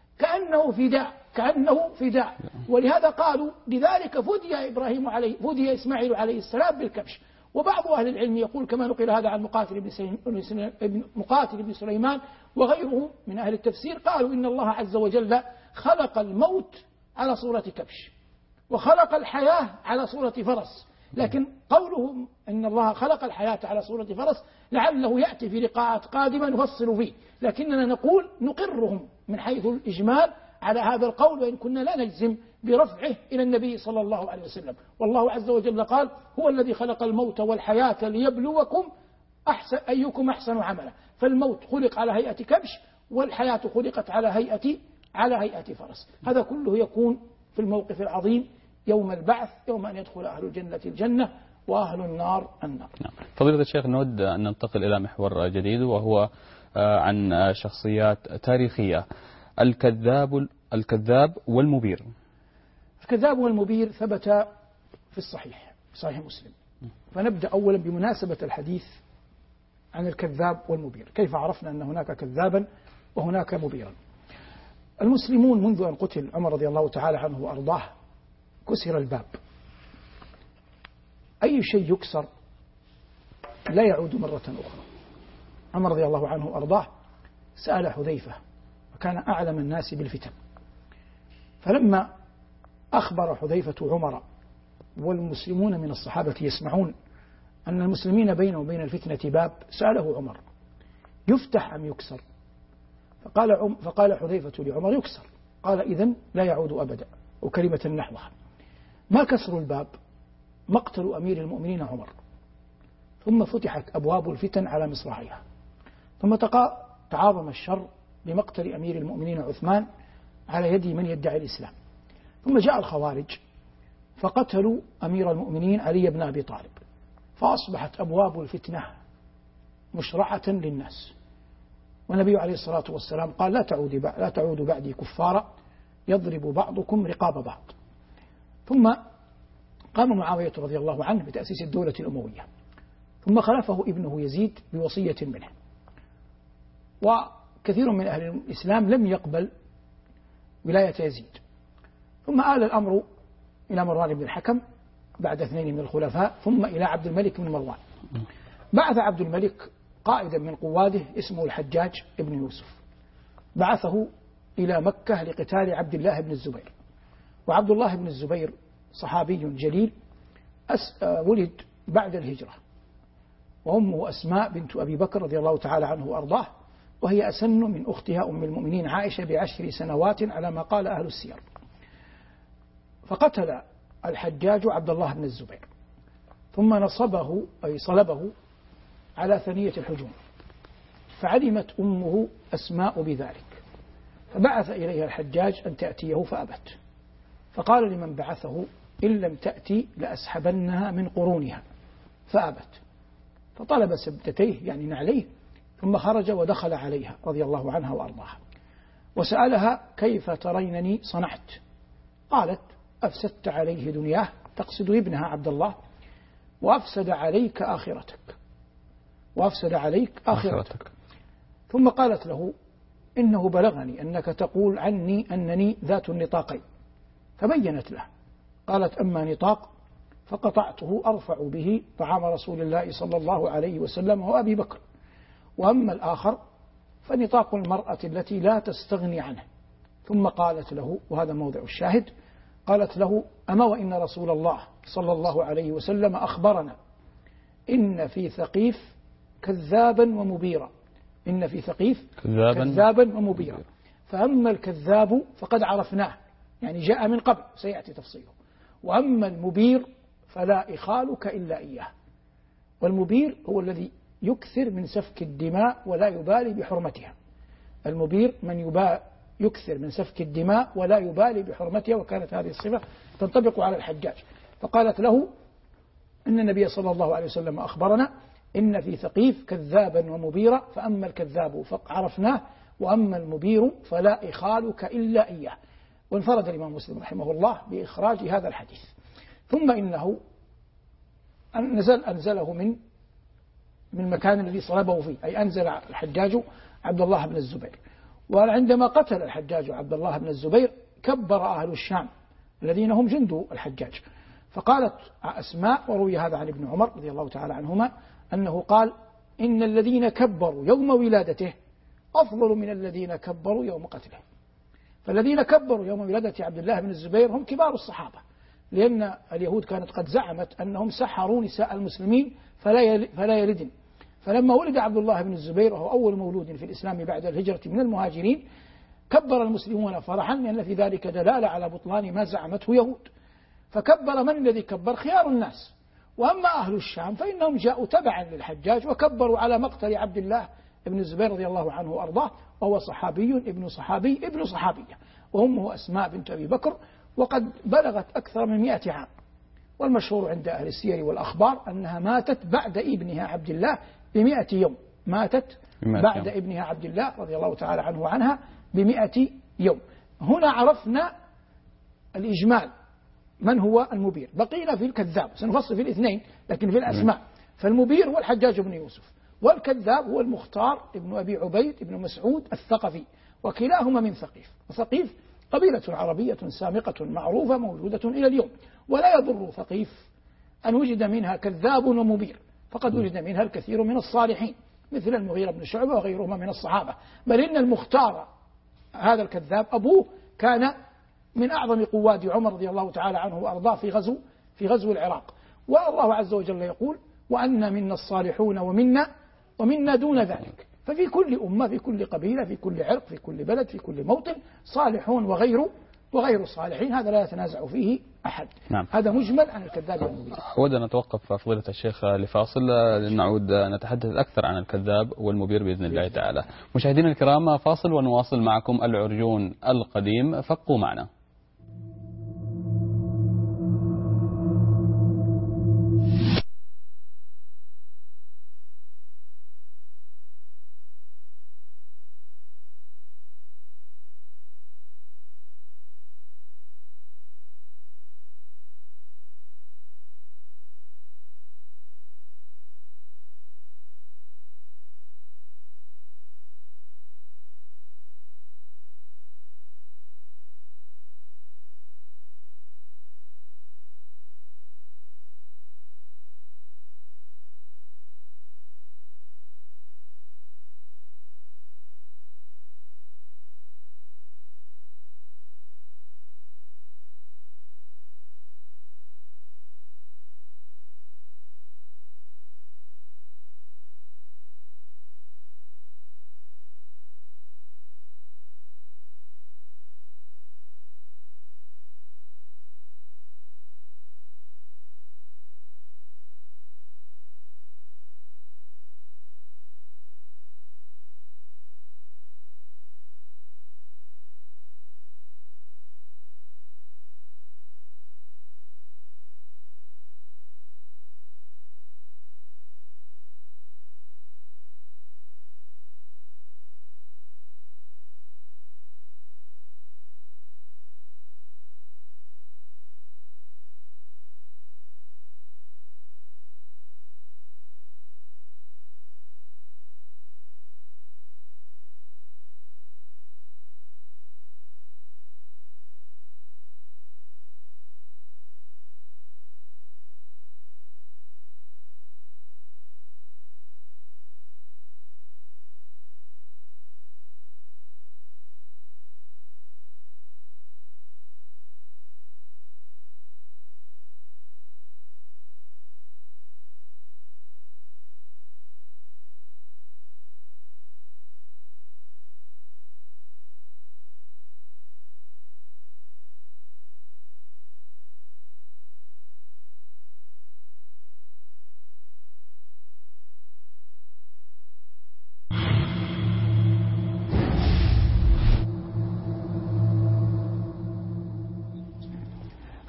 كأنه فداء، ولهذا قالوا لذلك فدي إسماعيل عليه السلام بالكبش. وبعض أهل العلم يقول كما نقل هذا عن مقاتل بن سليمان وغيره من أهل التفسير، قالوا إن الله عز وجل خلق الموت على صورة كبش وخلق الحياة على صورة فرس، لكن قولهم إن الله خلق الحياة على صورة فرس لعله يأتي في لقاءات قادمة نفصل فيه، لكننا نقول نقرهم من حيث الإجمال على هذا القول، وإن كنا لا نجزم برفعه إلى النبي صلى الله عليه وسلم. والله عز وجل قال هو الذي خلق الموت والحياة ليبلوكم أيكم أحسن عملا، فالموت خلق على هيئة كبش والحياة خلقت على هيئة فرس. هذا كله يكون في الموقف العظيم يوم البعث، يوم أن يدخل أهل الجنة الجنة وأهل النار النار. فضيلة الشيخ، نود أن ننتقل إلى محور جديد وهو عن شخصيات تاريخية. الكذاب والمبير. الكذاب والمبير ثبت في صحيح مسلم. فنبدأ أولا بمناسبة الحديث عن الكذاب والمبير، كيف عرفنا أن هناك كذابا وهناك مبيرا. المسلمون منذ أن قتل عمر رضي الله تعالى عنه وأرضاه كسر الباب، أي شيء يكسر لا يعود مرة أخرى. عمر رضي الله عنه وأرضاه سأل حذيفة وكان أعلم الناس بالفتن، فلما أخبر حذيفة عمر والمسلمون من الصحابة يسمعون أن المسلمين بينه وبين الفتنة باب، سأله عمر يفتح أم يكسر؟ فقال حذيفة لعمر يكسر. قال إذن لا يعود أبدا، وكلمة نحوها. ما كسر الباب؟ مقتل أمير المؤمنين عمر، ثم فتحت أبواب الفتن على مصراعيها، ثم تعاظم الشر بمقتل أمير المؤمنين عثمان على يد من يدعي الإسلام، ثم جاء الخوارج فقتلوا أمير المؤمنين علي بن أبي طالب، فأصبحت أبواب الفتنة مشرعة للناس. والنبي عليه الصلاة والسلام قال لا تعود بعدي كفارا يضرب بعضكم رقاب بعض. ثم قام معاوية رضي الله عنه بتأسيس الدولة الأموية، ثم خلفه ابنه يزيد بوصية منه، وكثير من أهل الإسلام لم يقبل ولاية يزيد. ثم آل الأمر إلى مروان بن الحكم بعد 2 من الخلفاء، ثم إلى عبد الملك بن مروان. بعث عبد الملك قائدا من قواده اسمه الحجاج ابن يوسف، بعثه إلى مكة لقتال عبد الله بن الزبير. وعبد الله بن الزبير صحابي جليل ولد بعد الهجرة، وأمه أسماء بنت أبي بكر رضي الله تعالى عنه وأرضاه وهي أسن من أختها أم المؤمنين عائشة ب10 سنوات على ما قال أهل السير. فقتل الحجاج عبد الله بن الزبير، ثم نصبه أي صلبه على ثنية الحجون، فعلمت أمه أسماء بذلك، فبعث إليها الحجاج أن تأتيه فأبت، فقال لمن بعثه: إن لم تأتي لأسحبنها من قرونها، فأبت، فطلب سبتتيه يعني نعليه، ثم خرج ودخل عليها رضي الله عنها وأرضاها، وسألها: كيف ترينني صنعت؟ قالت: أفسدت عليه دنياه، تقصد ابنها عبد الله، وأفسد عليك آخرتك. ثم قالت له: إنه بلغني أنك تقول عني أنني ذات النطاقين. فبينت له، قالت: أما نطاق فقطعته أرفع به طعام رسول الله صلى الله عليه وسلم وأبي بكر، وأما الآخر فنطاق المرأة التي لا تستغني عنه. ثم قالت له، وهذا موضع الشاهد، قالت له: أما وإن رسول الله صلى الله عليه وسلم أخبرنا إن في ثقيف كذابا ومبيرا، إن في ثقيف كذابا ومبيرا، فأما الكذاب فقد عرفناه، يعني جاء من قبل سيأتي تفصيله، وأما المبير فلا إخالك إلا إياه. والمبير هو الذي يكثر من سفك الدماء ولا يبالي بحرمتها. المبير من يكثر من سفك الدماء ولا يبالي بحرمتها، وكانت هذه الصفة تنطبق على الحجاج. فقالت له: إن النبي صلى الله عليه وسلم أخبرنا إن في ثقيف كذابا ومبيرا، فأما الكذاب فعرفناه، وأما المبير فلا إخالك إلا إياه. وانفرد الإمام مسلم رحمه الله بإخراج هذا الحديث. ثم إنه أنزله من المكان الذي صلبه فيه، أي أنزل الحجاج عبد الله بن الزبير. وعندما قتل الحجاج عبد الله بن الزبير كبر أهل الشام الذين هم جند الحجاج، فقالت أسماء، وروي هذا عن ابن عمر رضي الله تعالى عنهما أنه قال: إن الذين كبروا يوم ولادته أفضل من الذين كبروا يوم قتله. فالذين كبروا يوم ولادة عبد الله بن الزبير هم كبار الصحابة، لأن اليهود كانت قد زعمت أنهم سحروا نساء المسلمين فلا يلدن. فلما ولد عبد الله بن الزبير وهو أول مولود في الإسلام بعد الهجرة من المهاجرين، كبر المسلمون فرحا، لأن في ذلك دلالة على بطلان ما زعمته يهود. فكبر من الذي كبر؟ خيار الناس. وأما أهل الشام فإنهم جاءوا تبعا للحجاج وكبروا على مقتل عبد الله بن الزبير رضي الله عنه وأرضاه، وهو صحابي ابن صحابي ابن صحابية، وأمه أسماء بنت أبي بكر، وقد بلغت أكثر من 100 عام. والمشهور عند أهل السير والأخبار أنها ماتت بعد ابنها عبد الله ب100 يوم، ماتت بعد ابنها عبد الله رضي الله تعالى عنه وعنها ب100 يوم. هنا عرفنا الإجمال من هو المبير. بقينا في الكذاب، سنفصل في الاثنين لكن في الأسماء. فالمبير هو الحجاج بن يوسف، والكذاب هو المختار ابن أبي عبيد ابن مسعود الثقفي، وكلاهما من ثقيف. وثقيف قبيلة عربية سامقة معروفة موجودة إلى اليوم، ولا يضر ثقيف أن وجد منها كذاب ومبير، فقد وجد منها الكثير من الصالحين مثل المغيرة بن شعبة وغيرهما من الصحابة. بل إن المختار هذا الكذاب أبوه كان من أعظم قواد عمر رضي الله تعالى عنه وأرضاه في غزو العراق. والله عز وجل يقول: وأن منا الصالحون ومنا دون ذلك. ففي كل أمة، في كل قبيلة، في كل عرق، في كل بلد، في كل موطن صالحون وغير صالحين، هذا لا يتنازع فيه أحد. نعم. هذا مجمل عن الكذاب والمبير. أود أن نتوقف فضيلة الشيخ لفاصل، نعود نتحدث أكثر عن الكذاب والمبير بإذن الله تعالى. مشاهدينا الكرام، فاصل ونواصل معكم العرجون القديم، فابقوا معنا.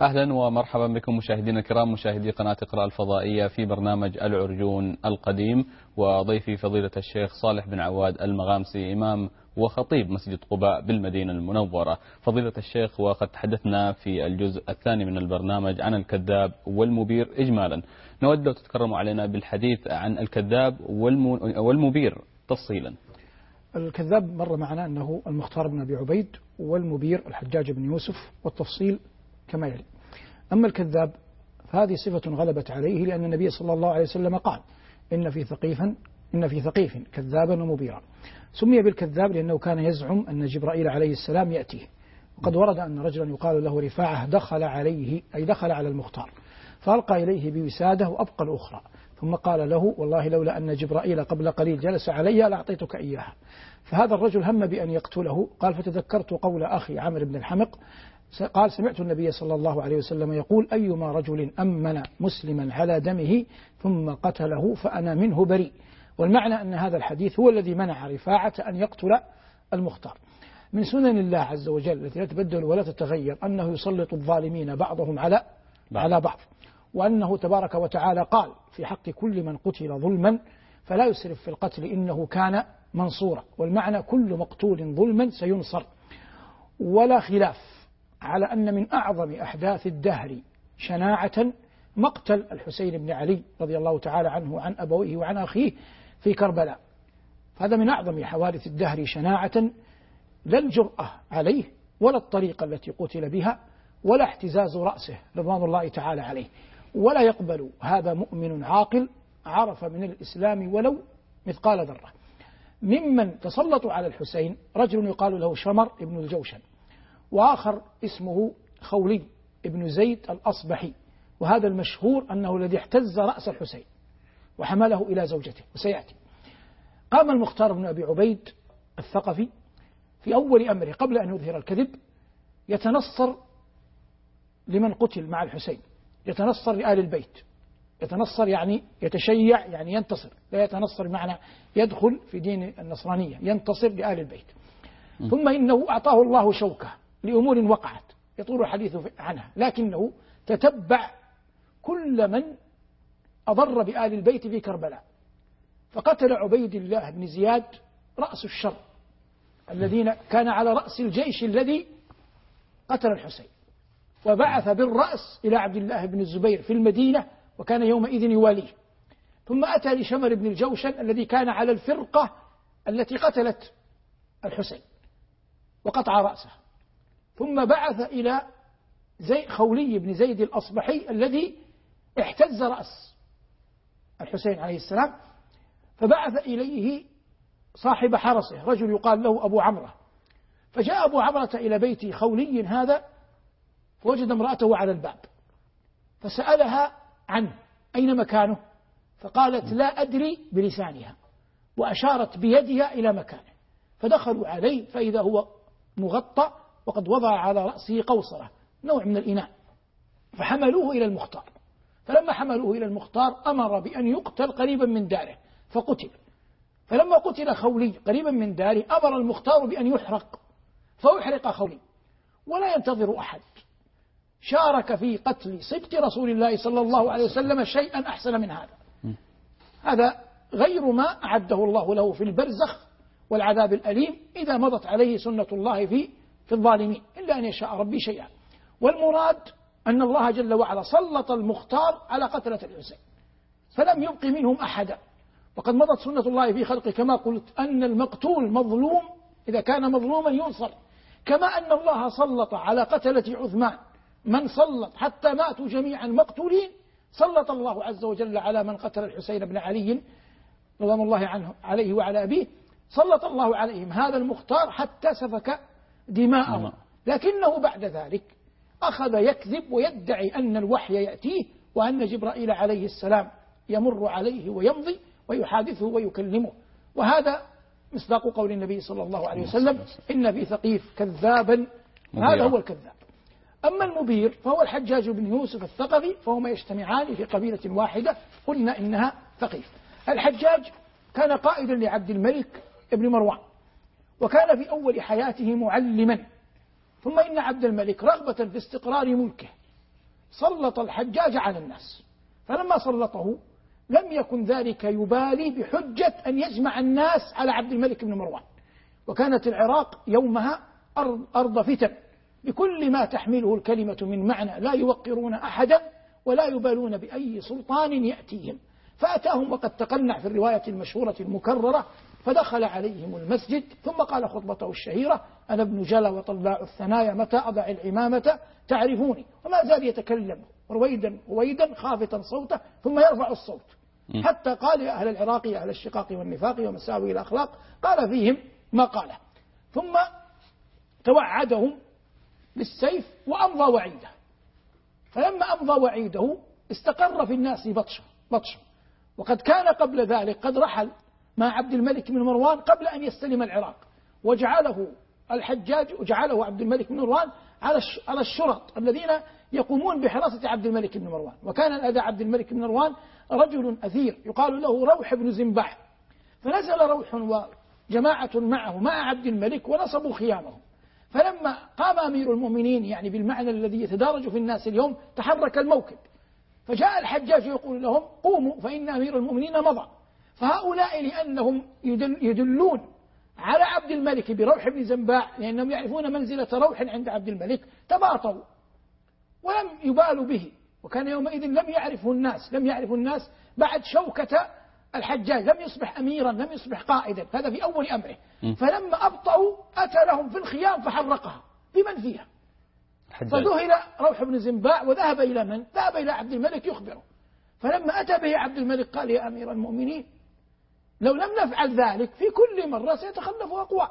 أهلا ومرحبا بكم مشاهدينا الكرام، مشاهدي قناة اقرأ الفضائية في برنامج العرجون القديم، وضيفي فضيلة الشيخ صالح بن عواد المغامسي، إمام وخطيب مسجد قباء بالمدينة المنورة. فضيلة الشيخ، وقد تحدثنا في الجزء الثاني من البرنامج عن الكذاب والمبير إجمالا، نود لو تتكرموا علينا بالحديث عن الكذاب والمبير تفصيلا. الكذاب مر معنا أنه المختار بن أبي عبيد، والمبير الحجاج بن يوسف، والتفصيل كما يلي. أما الكذاب فهذه صفة غلبت عليه، لأن النبي صلى الله عليه وسلم قال إن في ثقيف كذابا ومبيرا. سمي بالكذاب لأنه كان يزعم أن جبرائيل عليه السلام يأتيه، وقد ورد أن رجلا يقال له رفاعة دخل عليه، أي دخل على المختار، فألقى إليه بوسادة وأبقى الأخرى، ثم قال له والله لولا أن جبرائيل قبل قليل جلس علي لأعطيتك إياها. فهذا الرجل هم بأن يقتله. قال فتذكرت قول أخي عمرو بن الحمق قال سمعت النبي صلى الله عليه وسلم يقول أيما رجل أمن مسلما على دمه ثم قتله فأنا منه بريء. والمعنى أن هذا الحديث هو الذي منع رفاعة أن يقتل المختار. من سنن الله عز وجل التي لا تبدل ولا تتغير أنه يسلط الظالمين بعضهم على بعض، وأنه تبارك وتعالى قال في حق كل من قتل ظلما فلا يسرف في القتل إنه كان منصورا. والمعنى كل مقتول ظلما سينصر. ولا خلاف على أن من أعظم أحداث الدهر شناعة مقتل الحسين بن علي رضي الله تعالى عنه وعن أبويه وعن أخيه في كربلاء. هذا من أعظم حوادث الدهر شناعة، لا الجرأة عليه ولا الطريقة التي قتل بها ولا احتزاز رأسه رضوان الله تعالى عليه. ولا يقبل هذا مؤمن عاقل عرف من الإسلام ولو مثقال ذرة. ممن تسلطوا على الحسين رجل يقال له شمر ابن الجوشن، وآخر اسمه خولي ابن زيد الأصبحي، وهذا المشهور أنه الذي احتز رأس الحسين وحمله إلى زوجته، وسيأتي. قام المختار بن أبي عبيد الثقفي في أول أمره قبل أن يظهر الكذب يتنصر لمن قتل مع الحسين، يتنصر لآل البيت. يتنصر يعني يتشيع، يعني ينتصر، لا يتنصر بمعنى يدخل في دين النصرانية، ينتصر لآل البيت. ثم إنه أعطاه الله شوكة لأمور وقعت يطول الحديث عنها، لكنه تتبع كل من أضر بآل البيت في كربلاء، فقتل عبيد الله بن زياد رأس الشر الذين كان على رأس الجيش الذي قتل الحسين، وبعث بالرأس إلى عبد الله بن الزبير في المدينة وكان يومئذ يواليه. ثم أتى لشمر بن الجوشن الذي كان على الفرقة التي قتلت الحسين وقطع رأسه. ثم بعث إلى خولي بن زيد الأصبحي الذي احتز رأس الحسين عليه السلام، فبعث إليه صاحب حرسه رجل يقال له أبو عمرة. فجاء أبو عمرة إلى بيت خولي هذا فوجد امرأته على الباب، فسألها عنه أين مكانه، فقالت لا أدري بلسانها، وأشارت بيدها إلى مكانه. فدخلوا عليه فإذا هو مغطى وقد وضع على رأسه قوصرة نوع من الإناء، فحملوه إلى المختار. فلما حملوه إلى المختار أمر بأن يقتل قريبا من داره فقتل. فلما قتل خولي قريبا من داره أمر المختار بأن يحرق، فأحرق خولي ولا ينتظر أحد. شارك في قتل سبط رسول الله صلى الله عليه وسلم شيئا أحسن من هذا. هذا غير ما أعده الله له في البرزخ والعذاب الأليم إذا مضت عليه سنة الله في الظالمين، إلا أن يشاء ربي شيئا. والمراد أن الله جل وعلا سلط المختار على قتلة الحسين فلم يبق منهم أحدا. وقد مضت سنة الله في خلقه كما قلت أن المقتول مظلوم إذا كان مظلوما ينصر، كما أن الله سلط على قتلة عثمان من سلط حتى ماتوا جميعا مقتولين، سلط الله عز وجل على من قتل الحسين بن علي رضوان الله عنه عليه وعلى أبيه، سلط الله عليهم هذا المختار حتى سفك دماءهم. لكنه بعد ذلك أخذ يكذب ويدعي أن الوحي يأتيه وأن جبرائيل عليه السلام يمر عليه ويمضي ويحادثه ويكلمه، وهذا مصداق قول النبي صلى الله عليه وسلم إن في ثقيف كذابا، هذا هو الكذاب. أما المبير فهو الحجاج بن يوسف الثقفي، فهما يجتمعان في قبيلة واحدة قلنا إنها ثقيف. الحجاج كان قائدا لعبد الملك ابن مروان، وكان في أول حياته معلما، ثم إن عبد الملك رغبة في استقرار ملكه سلط الحجاج على الناس، فلما سلطه لم يكن ذلك يبالي بحجة أن يجمع الناس على عبد الملك بن مروان، وكانت العراق يومها أرض فتن بكل ما تحمله الكلمة من معنى، لا يوقرون أحدا ولا يبالون بأي سلطان يأتيهم. فأتاهم وقد تقنع في الرواية المشهورة المكررة، فدخل عليهم المسجد ثم قال خطبته الشهيرة: أنا ابن جلا وطلاع الثنايا، متى أضع العمامة تعرفوني. وما زال يتكلم رويدا خافتا صوته ثم يرفع الصوت، حتى قال: يا أهل العراق يا أهل الشقاق والنفاق ومساوي الأخلاق، قال فيهم ما قاله، ثم توعدهم بالسيف وأمضى وعيده. فلما أمضى وعيده استقر في الناس بطشه، وقد كان قبل ذلك قد رحل مع عبد الملك بن مروان قبل أن يستلم العراق، وجعله عبد الملك بن مروان على الشرط الذين يقومون بحراسة عبد الملك بن مروان. وكان لدى عبد الملك بن مروان رجل أثير يقال له روح بن زنباح، فنزل روح وجماعة معه مع عبد الملك ونصبوا خيامهم. فلما قام أمير المؤمنين، يعني بالمعنى الذي يتدارج في الناس اليوم، تحرك الموكب، فجاء الحجاج يقول لهم: قوموا فإن أمير المؤمنين مضى. فهؤلاء لأنهم يدلون على عبد الملك بروح بن زنباع، لأنهم يعرفون منزلة روح عند عبد الملك، تباطوا ولم يبالوا به. وكان يومئذ لم يعرفه الناس بعد شوكة الحجاج، لم يصبح أميرا، لم يصبح قائدا، هذا في أول أمره. فلما أبطأوا أتى لهم في الخيام فحرقها بمن فيها، فذهل روح بن زنباع وذهب إلى من؟ ذهب إلى عبد الملك يخبره. فلما أتى به عبد الملك قال: يا أمير المؤمنين، لو لم نفعل ذلك في كل مرة سيتخلف أقوى.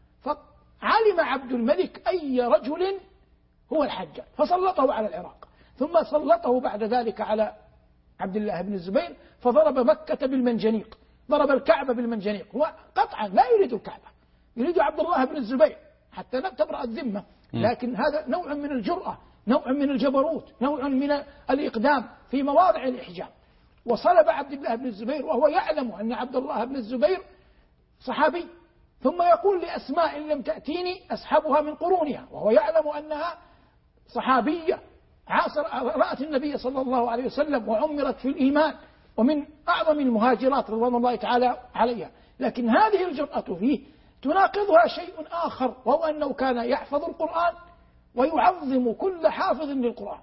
فعلم عبد الملك أي رجل هو الحجاج فسلطه على العراق، ثم سلطه بعد ذلك على عبد الله بن الزبير، فضرب مكة بالمنجنيق، ضرب الكعبة بالمنجنيق. وقطعا لا يريد الكعبة، يريد عبد الله بن الزبير حتى تبرأ الذمة، لكن هذا نوع من الجرأة، نوع من الجبروت، نوع من الإقدام في مواضع الإحجام. وصلب عبد الله بن الزبير وهو يعلم أن عبد الله بن الزبير صحابي، ثم يقول لأسماء: إن لم تأتيني أسحبها من قرونها، وهو يعلم أنها صحابية رأت النبي صلى الله عليه وسلم وعمرت في الإيمان، ومن أعظم المهاجرات رضوان الله تعالى عليها. لكن هذه الجرأة فيه تناقضها شيء آخر، وهو أنه كان يحفظ القرآن ويعظم كل حافظ للقرآن،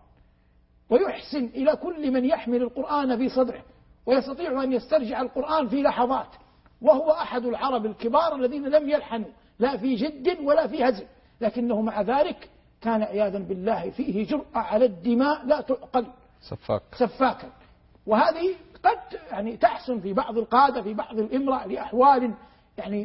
ويحسن إلى كل من يحمل القرآن في صدره ويستطيع أن يسترجع القرآن في لحظات، وهو أحد العرب الكبار الذين لم يلحنوا لا في جد ولا في هزل، لكنه مع ذلك كان عياذا بالله فيه جرأة على الدماء لا تعقل، سفاكا. وهذه قد يعني تحسن في بعض القادة، في بعض الإمراء، لأحوال يعني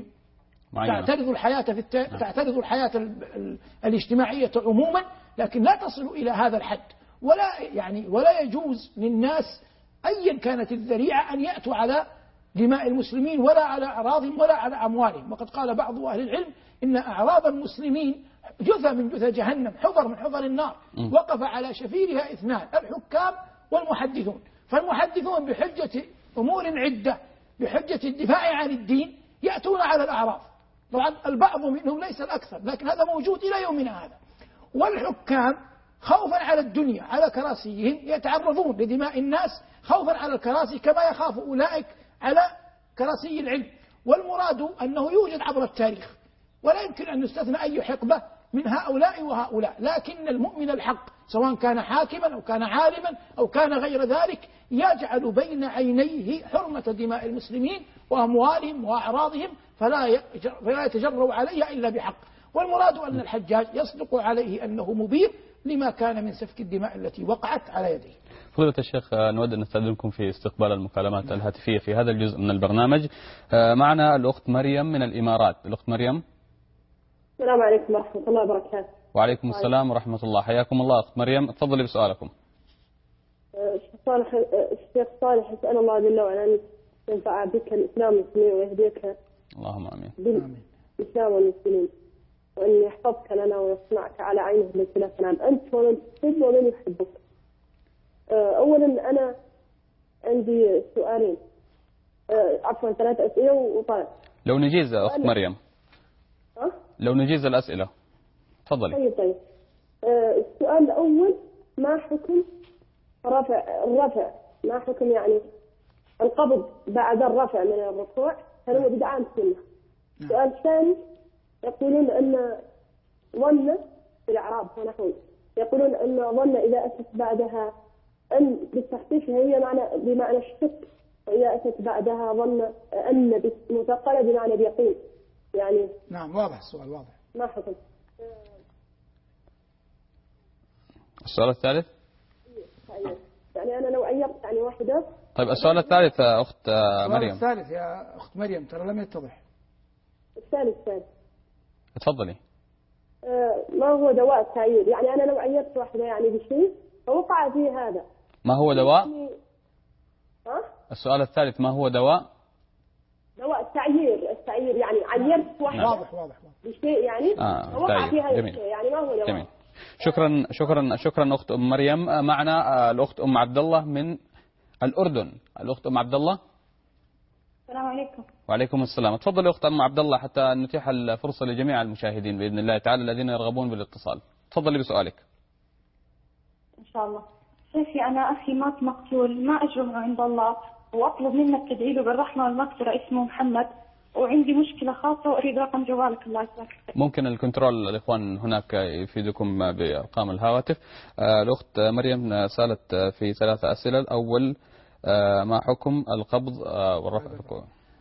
تعترض الحياة الاجتماعية عموما، لكن لا تصل إلى هذا الحد. ولا يجوز للناس أيا كانت الذريعة أن يأتوا على دماء المسلمين ولا على أعراضهم ولا على أموالهم. وقد قال بعض أهل العلم إن أعراض المسلمين جثى من جثى جهنم، حفر من حفر النار، وقف على شفيرها اثنان: الحكام والمحدثون. فالمحدثون بحجة أمور عدة، بحجة الدفاع عن الدين، يأتون على الأعراض. طبعا البعض منهم ليس الأكثر، لكن هذا موجود إلى يومنا هذا. والحكام خوفا على الدنيا على كراسيهم يتعرضون لدماء الناس خوفا على الكراسي، كما يخاف أولئك على كراسي العلم. والمراد أنه يوجد عبر التاريخ، ولا يمكن أن نستثنى أي حقبة من هؤلاء وهؤلاء، لكن المؤمن الحق سواء كان حاكما أو كان عالما أو كان غير ذلك يجعل بين عينيه حرمة دماء المسلمين وأموالهم وأعراضهم، فلا يتجرؤ عليها إلا بحق. والمراد أن الحجاج يصدق عليه أنه مبير لما كان من سفك الدماء التي وقعت على يديه. فضيلة الشيخ، نود أن نستأذنكم في استقبال المكالمات الهاتفية في هذا الجزء من البرنامج. معنا الأخت مريم من الإمارات. الأخت مريم. السلام عليكم ورحمة الله وبركاته. وعليكم السلام ورحمة الله، حياكم الله أخت مريم، تفضلي بسؤالكم. الشيخ صالح، أسأل الله جل وعلا أن ينفع بك الإسلام والمسلمين ويهديك اللهم آمين بالإسلام والمسلمين، وأن يحفظك لنا ويصنعك على عينه التي لا تنام، أنت ومن تحب ومن يحبك. أولا أنا عندي سؤالين، عفوا 3 أسئلة وطلب. لو نجيز أخت مريم، لو نجيز الأسئلة تفضلي. طيب. السؤال الأول، ما حكم الرفع، ما حكم يعني القبض بعد الرفع من الركوع، هل هو بدعة أم سنة؟ السؤال الثاني، يقولون أن ظن في الإعراب ونحوه، يقولون أن ظن إذا أتت بعدها أن بالتخفيف هي بمعنى الشك، وإذا أتت بعدها ظن أن مثقلة بمعنى اليقين يعني. نعم واضح السؤال واضح. ما حكم؟ السؤال الثالث يعني أنا لو عيرت يعني واحدة. طيب السؤال الثالث أخت مريم. السؤال الثالث يا أخت مريم ترى لم يتضح. الثالث تفضلي. ما هو دواء التعيير؟ يعني أنا لو عيرت واحدة يعني بشيء فوقع فيه هذا، ما هو دواء؟ ها؟ السؤال الثالث ما هو دواء التعيير يعني عيرت واحدة واضح بشيء يعني وقع فيه هذا الشيء، يعني ما هو دواء. جميل. شكرا أخت أم مريم. معنا الأخت أم عبد الله من الأردن. الأخت أم عبد الله. السلام عليكم. وعليكم السلام. تفضلي أخت أم عبد الله حتى نتيح الفرصة لجميع المشاهدين بإذن الله تعالى الذين يرغبون بالاتصال. تفضلي بسؤالك. إن شاء الله. شيخي أنا أخي مات مقتول، ما أجره عند الله، وأطلب منك تدعي له بالرحمة والمغفرة، اسمه محمد، وعندي مشكلة خاصة وأريد رقم جوالك. الله يسلمك. ممكن الكنترول الإخوان هناك يفيدكم بأرقام الهواتف. الأخت مريم سألت في 3 أسئلة. الأول ما حكم القبض والرفع الركوع؟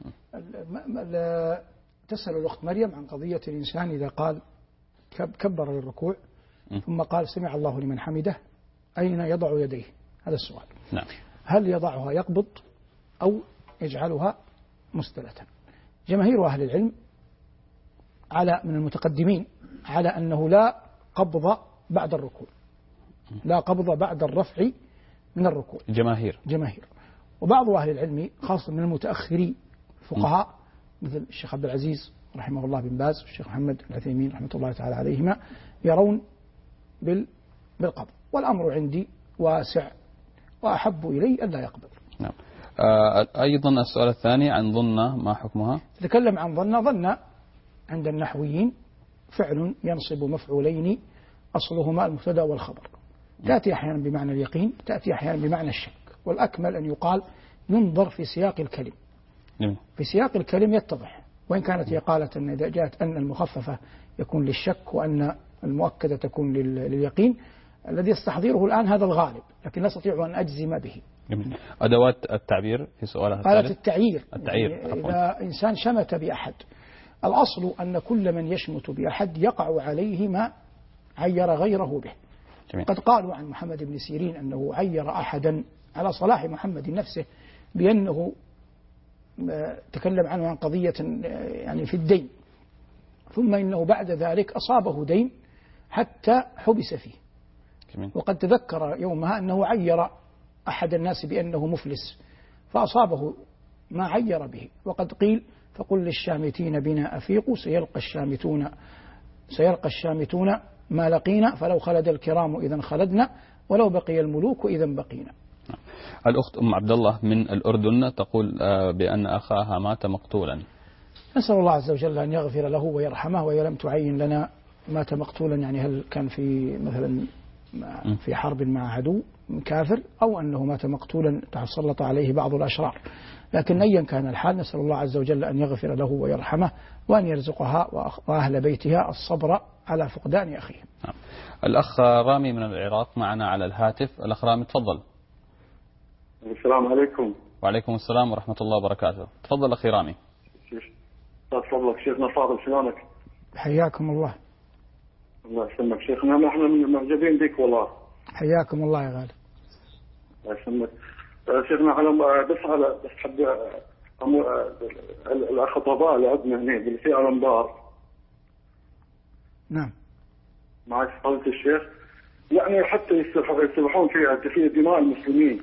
تسأل الأخت مريم عن قضية الإنسان إذا قال كبر للركوع ثم قال سمع الله لمن حمده أين يضع يديه؟ هذا السؤال. نعم. هل يضعها يقبض أو يجعلها مستلة؟ جماهير أهل العلم من المتقدمين على أنه لا قبض بعد الركوع، لا قبض بعد الرفع من الركوع. جماهير. وبعض أهل العلم خاصة من المتأخرين الفقهاء مثل الشيخ عبد العزيز رحمه الله بن باز والشيخ محمد العثيمين رحمة الله تعالى عليهما يرون بالقبض، والأمر عندي واسع وأحب إلي ألا يقبض. نعم. أيضا السؤال الثاني عن ظنة ما حكمها؟ تتكلم عن ظنة عند النحويين فعل ينصب مفعولين أصلهما المبتدا والخبر، تأتي أحيانا بمعنى اليقين، تأتي أحيانا بمعنى الشك، والأكمل أن يقال ينظر في سياق الكلم. في سياق الكلم يتضح، وإن كانت هي قالت أن إذا جاءت أن المخففة يكون للشك وأن المؤكدة تكون لليقين، الذي يستحضره الآن هذا الغالب، لكن لا أستطيع أن أجزم به. أدوات التعبير في سؤالها الثالث. قالت التعيير يعني إذا إنسان شمت بأحد، الأصل أن كل من يشمت بأحد يقع عليه ما عير غيره به. قد قالوا عن محمد بن سيرين أنه عير أحدا على صلاح محمد نفسه بأنه تكلم عنه عن قضية يعني في الدين، ثم إنه بعد ذلك أصابه دين حتى حبس فيه. وقد تذكر يومها أنه عير أحد الناس بأنه مفلس فأصابه ما عير به، وقد قيل فقل للشامتين بنا أفيقوا سيلقى الشامتون ما لقينا، فلو خلد الكرام إذا خلدنا ولو بقي الملوك إذا بقينا. الأخت أم عبد الله من الأردن تقول بأن أخاها مات مقتولا. نسأل الله عز وجل أن يغفر له ويرحمه، وهي لم تعين لنا مات مقتولا يعني هل كان في مثلا في حرب مع عدو كافر أو أنه مات مقتولا تسلط عليه بعض الأشرار، لكن أيا كان الحال نسأل الله عز وجل أن يغفر له ويرحمه وأن يرزقها وأهل بيتها الصبر على فقدان أخيهم. الأخ رامي من العراق معنا على الهاتف. الأخ رامي تفضل. السلام عليكم. وعليكم السلام ورحمة الله وبركاته. تفضل أخي رامي. تفضل شيخنا فاضل، شلونك؟ حياكم الله. الله يسلمك شيخنا، نحن معجبين بك والله. حياكم الله يا غالي. الله يسلمك شيخنا. بس حد الأخطباء اللي عندنا هنا اللي في الأنبار. نعم. معك فضيلة الشيخ، يعني حتى يسبحون في دماء المسلمين.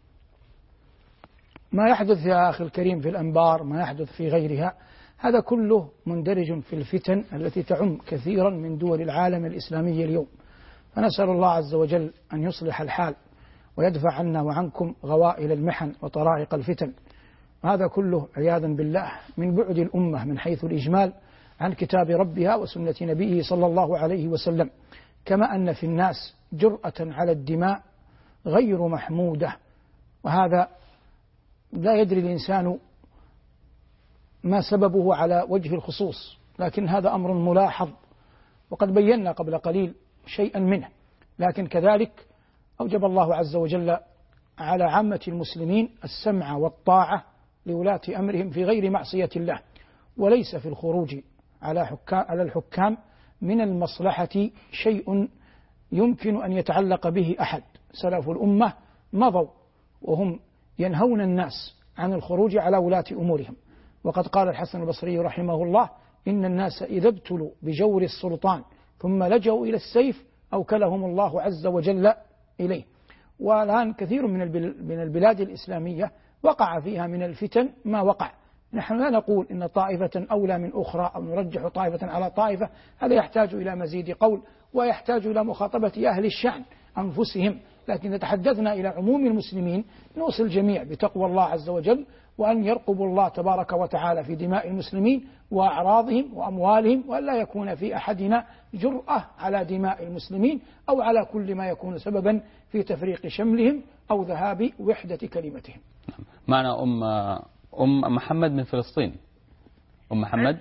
ما يحدث يا أخي الكريم في الأنبار، ما يحدث في غيرها، هذا كله مندرج في الفتن التي تعم كثيرا من دول العالم الإسلامي اليوم، فنسأل الله عز وجل أن يصلح الحال ويدفع عنا وعنكم غوائل المحن وطرائق الفتن. هذا كله عياذا بالله من بعد الأمة من حيث الإجمال عن كتاب ربها وسنة نبيه صلى الله عليه وسلم. كما أن في الناس جرأة على الدماء غير محمودة، وهذا لا يدري الإنسان ما سببه على وجه الخصوص، لكن هذا أمر ملاحظ وقد بينا قبل قليل شيئا منه. لكن كذلك أوجب الله عز وجل على عامة المسلمين السمع والطاعة لولاة أمرهم في غير معصية الله، وليس في الخروج على الحكام من المصلحة شيء يمكن أن يتعلق به أحد. سلف الأمة مضوا وهم ينهون الناس عن الخروج على ولاة أمورهم، وقد قال الحسن البصري رحمه الله: إن الناس إذا ابتلوا بجور السلطان ثم لجوا إلى السيف أوكلهم الله عز وجل إليه. والآن كثير من البلاد الإسلامية وقع فيها من الفتن ما وقع. نحن لا نقول إن طائفة أولى من أخرى أو نرجح طائفة على طائفة، هذا يحتاج إلى مزيد قول ويحتاج إلى مخاطبة أهل الشأن أنفسهم، لكن تحدثنا إلى عموم المسلمين نوصي الجميع بتقوى الله عز وجل، وأن يرقبوا الله تبارك وتعالى في دماء المسلمين وأعراضهم وأموالهم، وأن لا يكون في أحدنا جرأة على دماء المسلمين أو على كل ما يكون سببا في تفريق شملهم أو ذهاب وحدة كلمتهم. معنا أم محمد من فلسطين. أم محمد.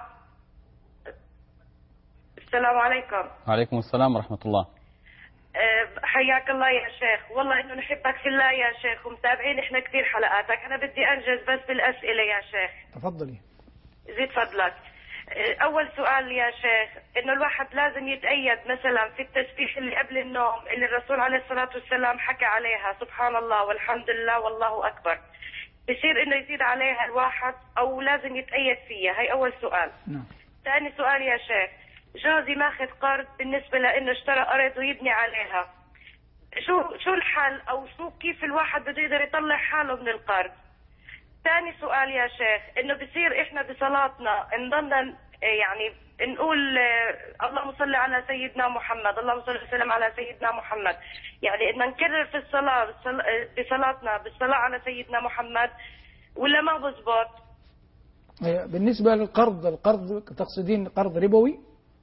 السلام عليكم. وعليكم السلام ورحمة الله. حياك الله يا شيخ، والله انه نحبك في الله يا شيخ، ومتابعين احنا كثير حلقاتك. انا بدي انجز بس بالاسئله يا شيخ. تفضلي. زيد فضلك. اول سؤال يا شيخ، انه الواحد لازم يتأيد مثلا في التسبيح اللي قبل النوم اللي الرسول عليه الصلاه والسلام حكى عليها، سبحان الله والحمد لله والله اكبر، بصير انه يزيد عليها الواحد او لازم يتأيد فيها؟ هي اول سؤال. ثاني سؤال يا شيخ، جوزي ماخذ قرض بالنسبة لأنه اشترى أرض ويبني عليها، شو الحل أو كيف الواحد بده يقدر يطلع حاله من القرض؟ ثاني سؤال يا شيخ، إنه بصير إحنا بصلاتنا نضلنا يعني نقول اللهم صل على سيدنا محمد، اللهم صل وسلم على سيدنا محمد، يعني إن نكرر في الصلاة بصلاتنا بالصلاة على سيدنا محمد ولا ما بزبط؟ بالنسبة للقرض، تقصدين قرض ربوي؟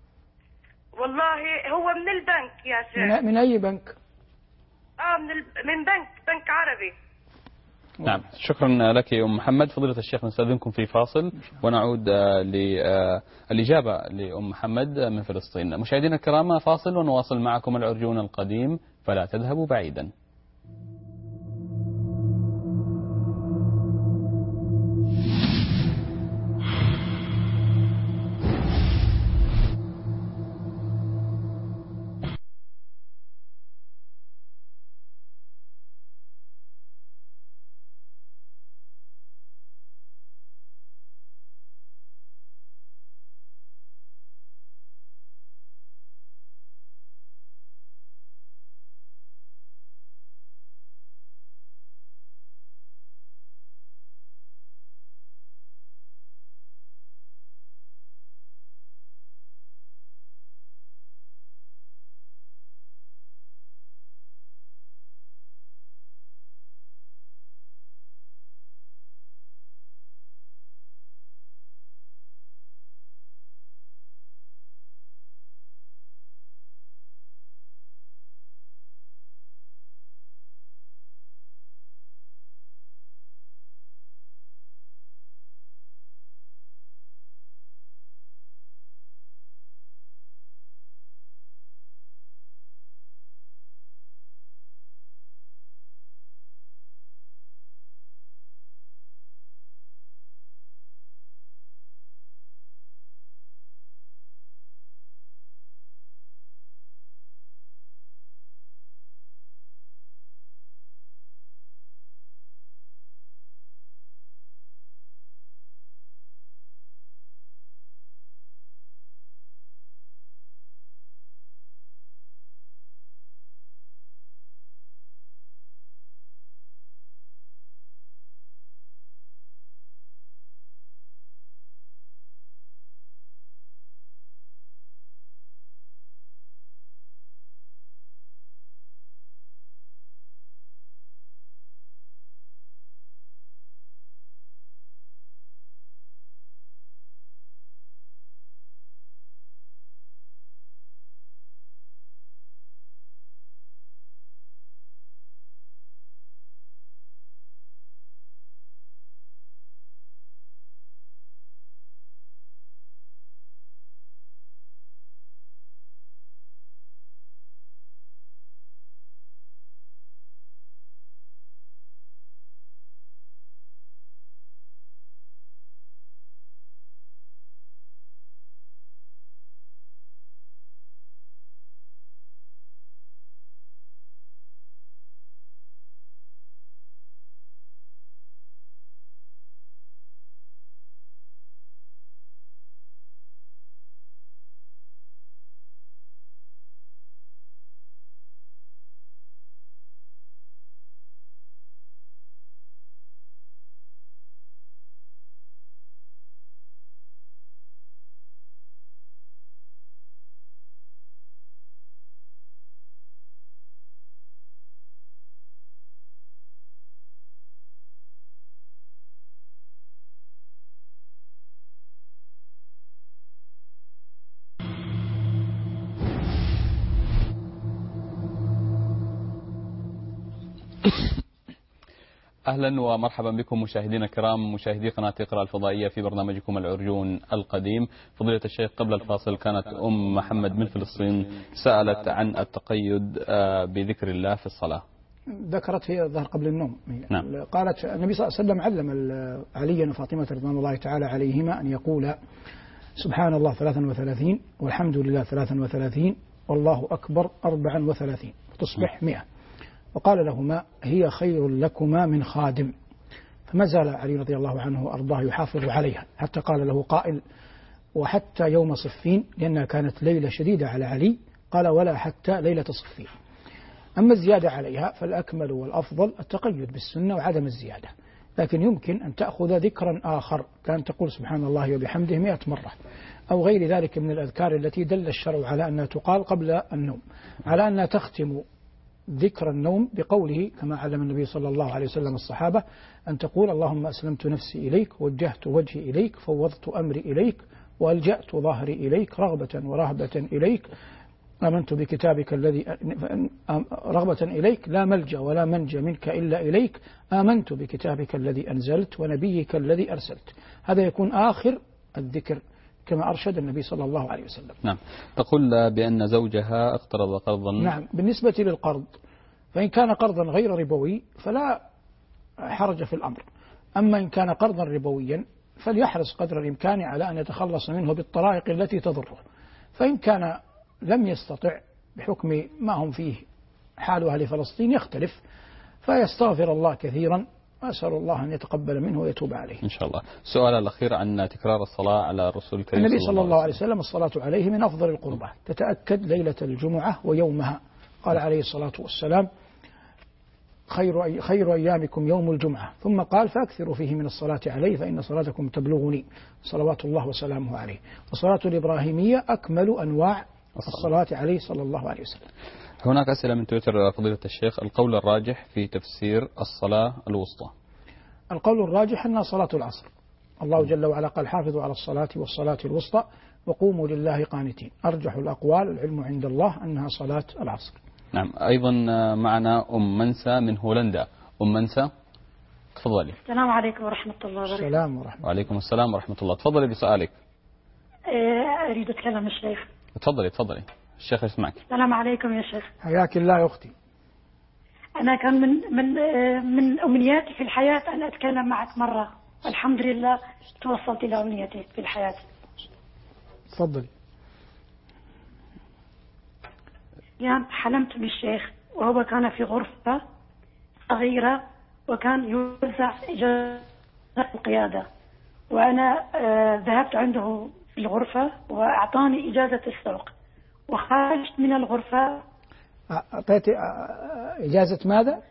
والله هو من البنك يا شيخ. من أي بنك؟ من بنك عربي. نعم، شكرا لك يا أم محمد. فضيلة الشيخ نستأذنكم في فاصل ونعود للإجابة لأم محمد من فلسطين. مشاهدينا الكرام، فاصل ونواصل معكم العرجون القديم، فلا تذهبوا بعيدا. أهلا ومرحبا بكم مشاهدينا الكرام، مشاهدي قناة اقرأ الفضائية في برنامجكم العرجون القديم. فضيلة الشيخ، قبل الفاصل كانت أم محمد من فلسطين سألت عن التقيد بذكر الله في الصلاة. ذكرت هي الظهر قبل النوم. نعم. قالت النبي صلى الله عليه وسلم علم عليا وفاطمة رضوان الله تعالى عليهما أن يقول سبحان الله 33 والحمد لله 33 والله أكبر 34 تصبح 100. وقال لهما هي خير لكما من خادم. فما زال علي رضي الله عنه وأرضاه يحافظ عليها حتى قال له قائل وحتى يوم صفين، لأنها كانت ليلة شديدة على علي، قال ولا حتى ليلة صفين. أما الزيادة عليها فالأكمل والأفضل التقيد بالسنة وعدم الزيادة، لكن يمكن أن تأخذ ذكرا آخر، كان تقول سبحان الله وبحمده 100 مرة أو غير ذلك من الأذكار التي دل الشرع على أنها تقال قبل النوم، على أنها تختم ذكر النوم بقوله كما علم النبي صلى الله عليه وسلم الصحابة أن تقول اللهم أسلمت نفسي إليك ووجهت وجهي إليك فوضت أمري إليك وألجأت ظهري إليك رغبة ورهبة إليك آمنت بكتابك الذي رغبة إليك لا ملجأ ولا منجى منك إلا إليك آمنت بكتابك الذي أنزلت ونبيك الذي أرسلت. هذا يكون آخر الذكر كما أرشد النبي صلى الله عليه وسلم. نعم. تقول بأن زوجها اقترض قرضا. نعم. بالنسبة للقرض فإن كان قرضا غير ربوي فلا حرج في الأمر، أما إن كان قرضا ربويا فليحرص قدر الإمكان على أن يتخلص منه بالطرائق التي تضره. فإن كان لم يستطع بحكم ما هم فيه حال أهل فلسطين يختلف فيستغفر الله كثيرا، أسأل الله أن يتقبل منه ويتوب عليه إن شاء الله. السؤال الأخير عن تكرار الصلاة على الرسول الكريم النبي صلى الله عليه وسلم الصلاة عليه من أفضل القربة، تتأكد ليلة الجمعة ويومها، قال عليه الصلاة والسلام خير أيامكم يوم الجمعة، ثم قال فأكثروا فيه من الصلاة عليه فإن صلاتكم تبلغني صلوات الله وسلامه عليه. والصلاة الإبراهيمية أكمل أنواع الصلاة عليه صلى الله عليه وسلم. هناك أسئلة من تويتر فضيلة الشيخ، القول الراجح في تفسير الصلاة الوسطى. القول الراجح أنها صلاة العصر، الله جل وعلا قال حافظوا على الصلاة والصلاة الوسطى وقوموا لله قانتين. أرجح الأقوال العلم عند الله أنها صلاة العصر. نعم. أيضا معنا أم منسى من هولندا. أم منسى تفضلي. السلام عليكم ورحمة الله وبركاته. السلام ورحمة الله. وعليكم السلام ورحمة الله. تفضلي بسؤالك. أريد أتكلم الشيخ. تفضلي الشيخ يسمعك. السلام عليكم يا شيخ. حياك الله يا أختي. أنا كان من أمنياتي في الحياة أن أتكلم معك مرة، الحمد لله توصلت إلى أمنيتي في الحياة. تفضلي. يعني حلمت بالشيخ وهو كان في غرفة صغيرة وكان يوزع إجازة القيادة، وأنا ذهبت عنده في الغرفة وأعطاني إجازة السوق، وخرجت من الغرفة. أعطيت إجازة ماذا؟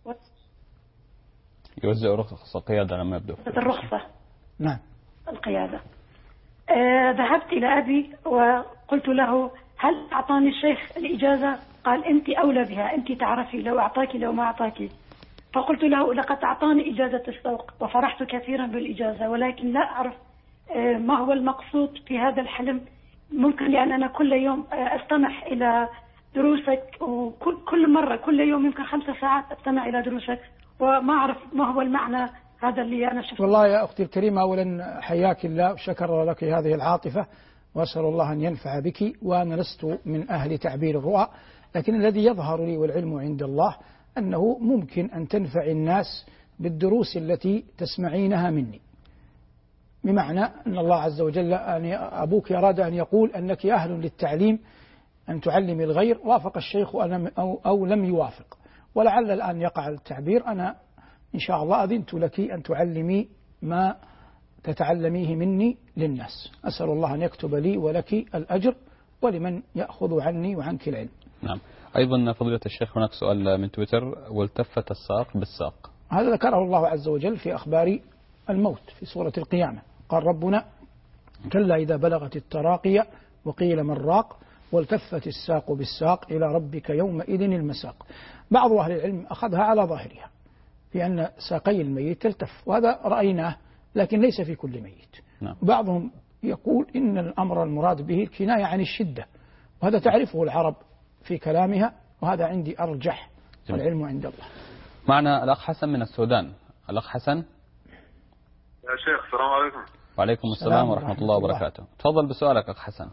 يوزع رخصة القيادة لما يبدو. الرخصة. نعم. القيادة. ذهبت إلى أبي وقلت له هل أعطاني الشيخ الإجازة؟ قال أنت أولى بها، أنت تعرفي لو أعطاك لو ما أعطاك. فقلت له لقد أعطاني إجازة السوق وفرحت كثيرا بالإجازة، ولكن لا أعرف ما هو المقصود في هذا الحلم. ممكن لأن أنا كل يوم أستمع إلى دروسك، وكل مرة كل يوم يمكن 5 ساعات أستمع إلى دروسك وما أعرف ما هو المعنى هذا اللي أنا شفته. والله يا أختي الكريمة، أولا حياك الله وشكر لك هذه العاطفة، وأسأل الله أن ينفع بك. وأنا لست من أهل تعبير الرؤى، لكن الذي يظهر لي والعلم عند الله أنه ممكن أن تنفع الناس بالدروس التي تسمعينها مني، بمعنى أن الله عز وجل أن أبوك أراد أن يقول أنك أهل للتعليم أن تعلمي الغير، وافق الشيخ أو لم يوافق، ولعل الآن يقع التعبير. أنا إن شاء الله أذنت لك أن تعلمي ما تتعلميه مني للناس. أسأل الله أن يكتب لي ولك الأجر ولمن يأخذ عني وعنك العلم. نعم. أيضا فضيلة الشيخ هناك سؤال من تويتر، والتفت الساق بالساق. هذا ذكره الله عز وجل في أخبار الموت في سورة القيامة. قال ربنا كلا إذا بلغت التراقية وقيل من راق والتفت الساق بالساق إلى ربك يومئذ المساق. بعض أهل العلم أخذها على ظاهرها في أن ساقي الميت تلتف، وهذا رأيناه لكن ليس في كل ميت. نعم. بعضهم يقول إن الأمر المراد به الكناية عن الشدة، وهذا تعرفه العرب في كلامها، وهذا عندي أرجح والعلم عند الله. معنا الأخ حسن من السودان. الأخ حسن. يا شيخ السلام عليكم. وعليكم السلام ورحمة الله وبركاته. تفضل بسؤالك أخ حسن.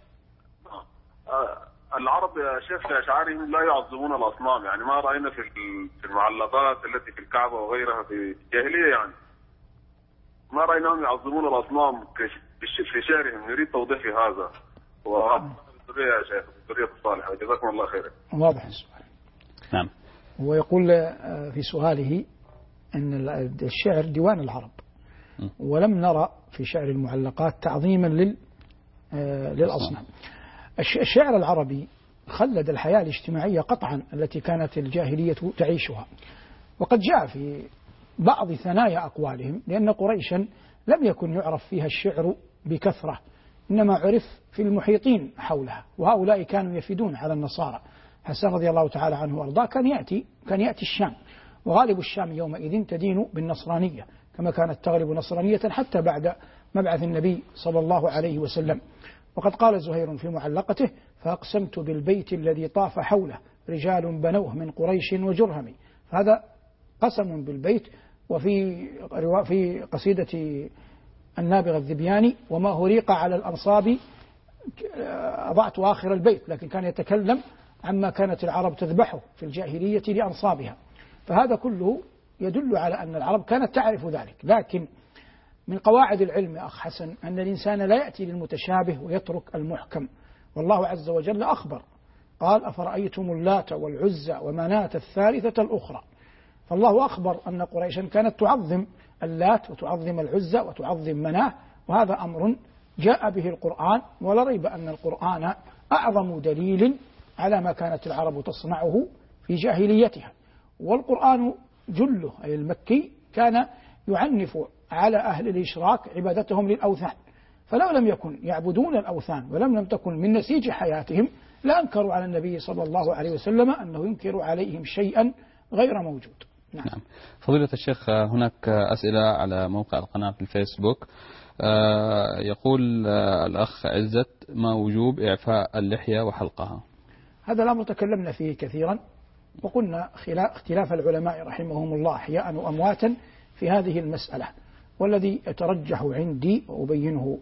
العرب يا شيخ في أشعارهم لا يعظمون الأصنام، يعني ما رأينا في المعلقات التي في الكعبة وغيرها في الجاهلية، يعني ما رأيناهم يعظمون الأصنام في شعرهم. نريد توضيح في هذا الذرية يا شيخ، الذرية الصالحة. جزاكم الله خيرا. واضح السؤال. نعم. ويقول في سؤاله أن الشعر ديوان العرب، ولم نرى في شعر المعلقات تعظيما للأصنام. الشعر العربي خلد الحياة الاجتماعية قطعا التي كانت الجاهلية تعيشها، وقد جاء في بعض ثنايا أقوالهم لأن قريشا لم يكن يعرف فيها الشعر بكثرة، إنما عرف في المحيطين حولها، وهؤلاء كانوا يفدون على النصارى. حسان رضي الله تعالى عنه وارضاه كان يأتي الشام، وغالب الشام يومئذ تدين بالنصرانية كما كانت تغلب نصرانية حتى بعد مبعث النبي صلى الله عليه وسلم. وقد قال زهير في معلقته: فأقسمت بالبيت الذي طاف حوله رجال بنوه من قريش وجرهم. فهذا قسم بالبيت. وفي قصيدة النابغة الذبياني: وما هريق على الأنصاب أضعت آخر البيت، لكن كان يتكلم عما كانت العرب تذبحه في الجاهلية لأنصابها. فهذا كله يدل على أن العرب كانت تعرف ذلك. لكن من قواعد العلم أخ حسن أن الإنسان لا يأتي للمتشابه ويترك المحكم، والله عز وجل أخبر قال: أفرأيتم اللات والعزى ومناة الثالثة الأخرى. فالله أخبر أن قريشا كانت تعظم اللات وتعظم العزى وتعظم مناه، وهذا أمر جاء به القرآن، ولا ريب أن القرآن أعظم دليل على ما كانت العرب تصنعه في جاهليتها. والقرآن جله أي المكي كان يعنف على أهل الإشراك عبادتهم للأوثان، فلو لم يكن يعبدون الأوثان ولم تكن من نسيج حياتهم لأنكروا على النبي صلى الله عليه وسلم أنه ينكر عليهم شيئا غير موجود. نعم. فضيلة الشيخ، هناك أسئلة على موقع القناة في الفيسبوك. يقول الأخ عزت: ما وجوب إعفاء اللحية وحلقها؟ هذا الأمر تكلمنا فيه كثيرا، وقلنا اختلاف العلماء رحمهم الله أحياء وأمواتا في هذه المسألة، والذي يترجح عندي وأبينه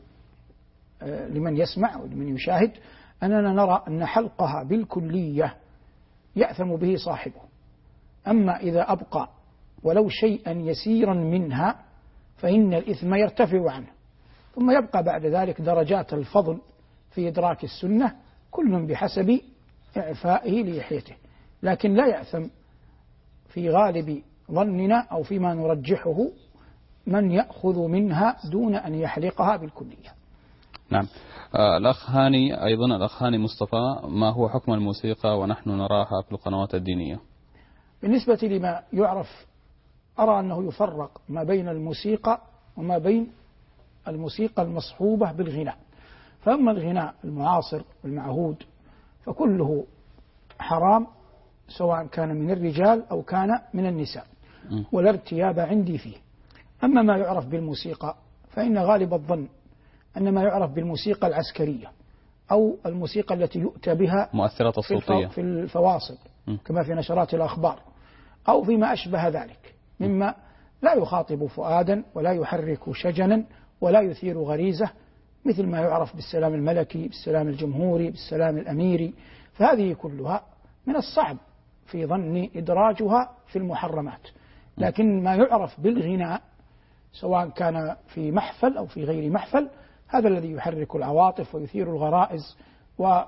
لمن يسمع ولمن يشاهد أننا نرى أن حلقها بالكلية يأثم به صاحبه، أما إذا أبقى ولو شيئا يسيرا منها فإن الإثم يرتفع عنه، ثم يبقى بعد ذلك درجات الفضل في إدراك السنة كل بحسب إعفائه للحيته، لكن لا يأثم في غالب ظننا أو فيما نرجحه من يأخذ منها دون أن يحلقها بالكلية. نعم. الأخ هاني مصطفى: ما هو حكم الموسيقى ونحن نراها في القنوات الدينية؟ بالنسبة لما يعرف أرى أنه يفرق ما بين الموسيقى وما بين الموسيقى المصحوبة بالغناء. فأما الغناء المعاصر والمعهود فكله حرام، سواء كان من الرجال أو كان من النساء، ولا ارتياب عندي فيه. أما ما يعرف بالموسيقى فإن غالب الظن أن ما يعرف بالموسيقى العسكرية أو الموسيقى التي يؤتى بها مؤثرات الصوتية في الفواصل كما في نشرات الأخبار أو فيما أشبه ذلك، مما لا يخاطب فؤادا ولا يحرك شجنا ولا يثير غريزة، مثل ما يعرف بالسلام الملكي، بالسلام الجمهوري، بالسلام الأميري. فهذه كلها من الصعب في ظني إدراجها في المحرمات. لكن ما يعرف بالغناء سواء كان في محفل أو في غير محفل، هذا الذي يحرك العواطف ويثير الغرائز ولا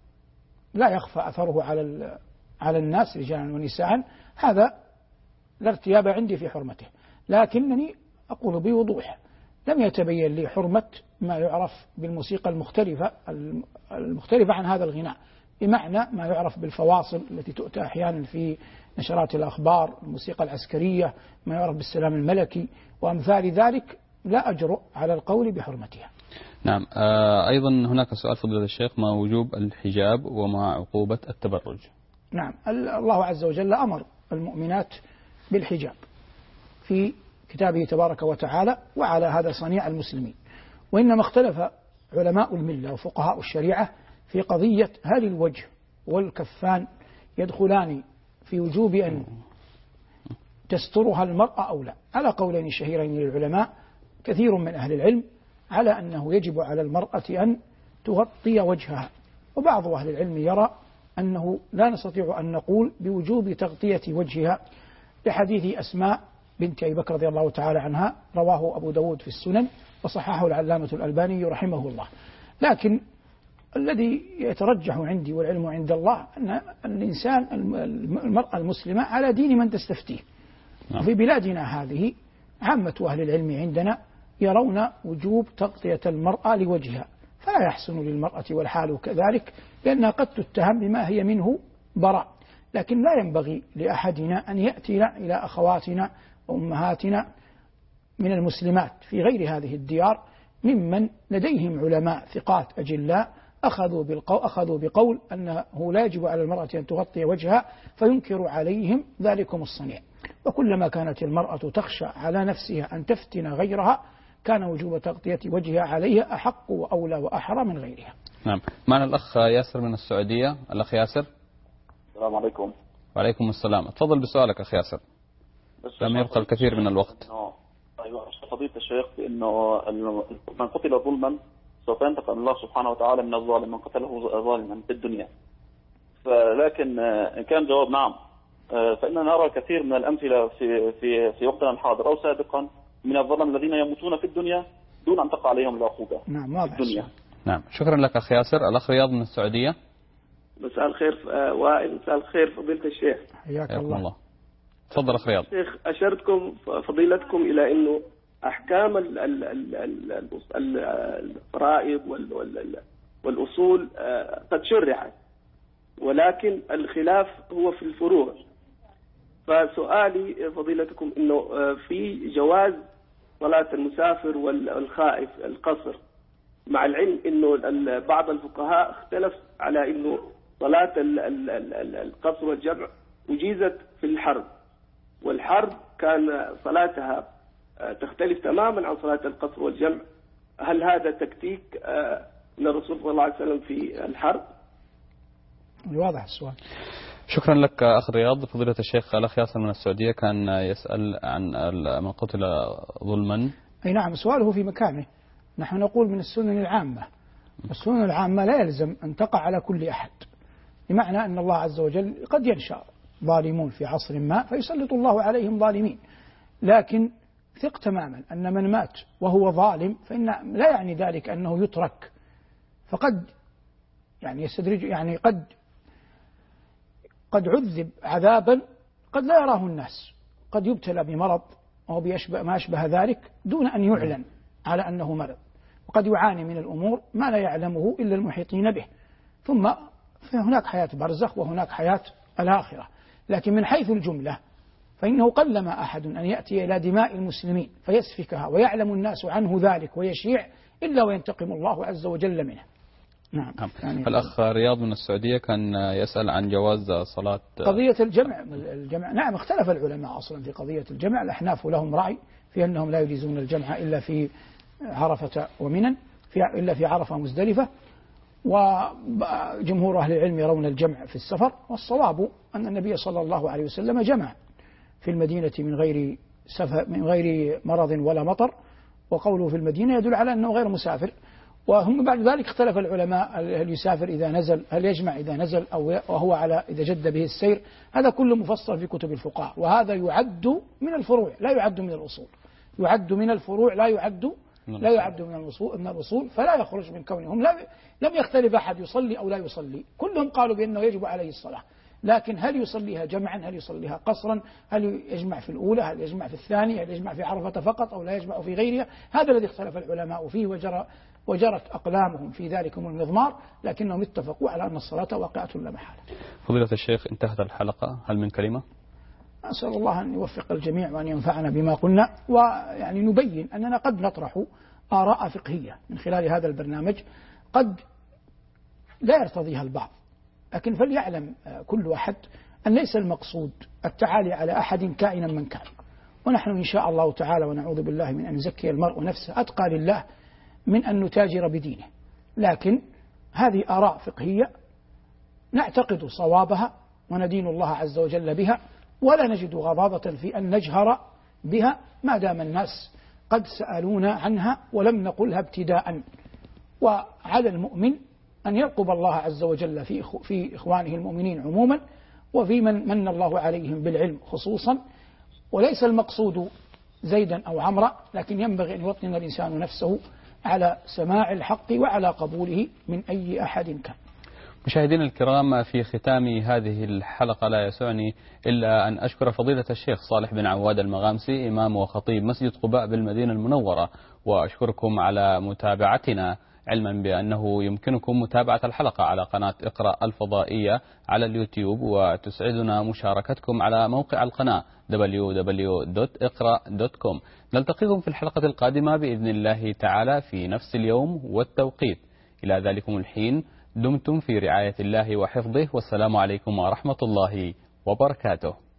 يخفى أثره على الناس رجالا ونساء، هذا لا ارتياب عندي في حرمته. لكنني أقول بوضوح لم يتبين لي حرمة ما يعرف بالموسيقى المختلفة عن هذا الغناء، بمعنى ما يعرف بالفواصل التي تؤتى أحيانا في نشرات الأخبار، الموسيقى العسكرية، ما يعرف بالسلام الملكي وأمثال ذلك، لا أجرؤ على القول بحرمتها. نعم. أيضا هناك سؤال فضيلة الشيخ: ما وجوب الحجاب وما عقوبة التبرج؟ نعم. الله عز وجل أمر المؤمنات بالحجاب في كتابه تبارك وتعالى، وعلى هذا صنيع المسلمين. وإنما اختلف علماء الملة وفقهاء الشريعة في قضية هل الوجه والكفان يدخلان في وجوب أن تسترها المرأة أو لا، على قولين شهيرين للعلماء كثير من أهل العلم على أنه يجب على المرأة أن تغطي وجهها، وبعض أهل العلم يرى أنه لا نستطيع أن نقول بوجوب تغطية وجهها لحديث أسماء بنت أبي بكر رضي الله تعالى عنها، رواه أبو داود في السنن وصححه العلامة الألباني رحمه الله. لكن الذي يترجح عندي والعلم عند الله أن الإنسان المرأة المسلمة على دين من تستفتيه. وفي بلادنا هذه عامة أهل العلم عندنا يرون وجوب تغطية المرأة لوجهها، فلا يحسن للمرأة والحال كذلك، لأنها قد تتهم بما هي منه براء. لكن لا ينبغي لأحدنا أن يأتي إلى أخواتنا وأمهاتنا من المسلمات في غير هذه الديار ممن لديهم علماء ثقات أجلاء أخذوا بقول أنه لا يجب على المرأة أن تغطي وجهها، فينكر عليهم ذلكم الصنيع. وكلما كانت المرأة تخشى على نفسها أن تفتن غيرها كان وجوب تغطية وجهها عليها أحق وأولى وأحرى من غيرها. نعم. معنا الأخ ياسر من السعودية. الأخ ياسر. السلام عليكم. وعليكم السلام. تفضل بسؤالك أخ ياسر، لم يبقى الكثير من الوقت. أيوة فضيلة الشيخ بأنه من قتل ظلما سوف ينتقم الله سبحانه وتعالى من الظالم من قتله ظالما في الدنيا. لكن إن كان جواب نعم، فإننا نرى كثير من الأمثلة في وقتنا الحاضر أو سابقا من الظلم الذين يموتون في الدنيا دون أن تقع عليهم العقوبة في الدنيا. نعم. شكرا لك أخ ياسر. الأخ رياض من السعودية. مساء الخير وائل. مساء الخير فضيلة الشيخ. حياك الله. تفضل أخ رياض. شيخ، أشرتكم فضيلتكم إلى أنه أحكام الفرائض والأصول قد شرعت، ولكن الخلاف هو في الفروع. فسؤالي فضيلتكم أنه في جواز صلاة المسافر والخائف القصر، مع العلم أنه بعض الفقهاء اختلف على أنه صلاة القصر والجمع أجيزت في الحرب، والحرب كان صلاتها تختلف تماما عن صلاة القصر والجمع. هل هذا تكتيك من الرسول صلى الله عليه وسلم في الحرب؟ واضح السؤال. شكرا لك أخ رياض. فضيلة الشيخ الأخ ياسر من السعودية كان يسأل عن من قتل ظلما. أي نعم، سؤاله في مكانه. نحن نقول من السنن العامة، السنن العامة لا يلزم أن تقع على كل أحد، بمعنى أن الله عز وجل قد ينشأ ظالمون في عصر ما فيسلط الله عليهم ظالمين، لكن ثق تماما أن من مات وهو ظالم فإن لا يعني ذلك أنه يترك، فقد يستدرج قد عذب عذابا قد لا يراه الناس، قد يبتلى بمرض أو ما أشبه ذلك دون أن يعلن على أنه مرض، وقد يعاني من الأمور ما لا يعلمه إلا المحيطين به. ثم هناك حياة برزخ وهناك حياة الآخرة. لكن من حيث الجملة فإنه قلما أحد أن يأتي إلى دماء المسلمين فيسفكها ويعلم الناس عنه ذلك ويشيع إلا وينتقم الله عز وجل منه. نعم. الأخ رياض من السعودية كان يسأل عن جواز صلاة قضية الجمع. نعم، اختلف العلماء أصلا في قضية الجمع. الأحناف لهم رأي في أنهم لا يجيزون الجمع إلا في عرفة ومنى، إلا في عرفة مزدلفة، وجمهور أهل العلم يرون الجمع في السفر. والصواب أن النبي صلى الله عليه وسلم جمع في المدينة من غير مرض ولا مطر، وقوله في المدينة يدل على أنه غير مسافر. وهم بعد ذلك اختلف العلماء هل يسافر إذا نزل، هل يجمع إذا نزل، أو وهو على إذا جد به السير. هذا كله مفصل في كتب الفقهاء، وهذا يعد من الفروع لا يعد من الأصول، يعد من الفروع لا يعد من الأصول، فلا يخرج من كونهم لم يختلف أحد يصلي أو لا يصلي، كلهم قالوا بأنه يجب عليه الصلاة. لكن هل يصليها جمعا، هل يصليها قصرا، هل يجمع في الأولى، هل يجمع في الثانية، هل يجمع في عرفة فقط أو لا يجمع في غيرها، هذا الذي اختلف العلماء فيه وجرت أقلامهم في ذلك المضمار، لكنهم اتفقوا على أن الصلاة واقعة لا محالة. فضيلة الشيخ، انتهت الحلقة، هل من كلمة؟ أسأل الله أن يوفق الجميع وأن ينفعنا بما قلنا، ويعني نبين أننا قد نطرح آراء فقهية من خلال هذا البرنامج قد لا يرتضيها البعض، لكن فليعلم كل أحد أن ليس المقصود التعالي على أحد كائنا من كان، ونحن إن شاء الله تعالى ونعوذ بالله من أن يزكي المرء نفسه أتقى لله من أن نتاجر بدينه. لكن هذه آراء فقهية نعتقد صوابها وندين الله عز وجل بها، ولا نجد غضاضة في أن نجهر بها ما دام الناس قد سألونا عنها ولم نقلها ابتداء. وعلى المؤمن أن يرقب الله عز وجل في إخوانه المؤمنين عموما، وفي من الله عليهم بالعلم خصوصا. وليس المقصود زيدا أو عمرا، لكن ينبغي أن يوطن الإنسان نفسه على سماع الحق وعلى قبوله من أي أحد كان. مشاهدينا الكرام، في ختام هذه الحلقة لا يسعني إلا أن أشكر فضيلة الشيخ صالح بن عواد المغامسي، إمام وخطيب مسجد قباء بالمدينة المنورة، وأشكركم على متابعتنا، علما بأنه يمكنكم متابعة الحلقة على قناة اقرأ الفضائية على اليوتيوب، وتسعدنا مشاركتكم على موقع القناة www.اقرأ.com. نلتقيكم في الحلقة القادمة بإذن الله تعالى في نفس اليوم والتوقيت. إلى ذلكم الحين دمتم في رعاية الله وحفظه، والسلام عليكم ورحمة الله وبركاته.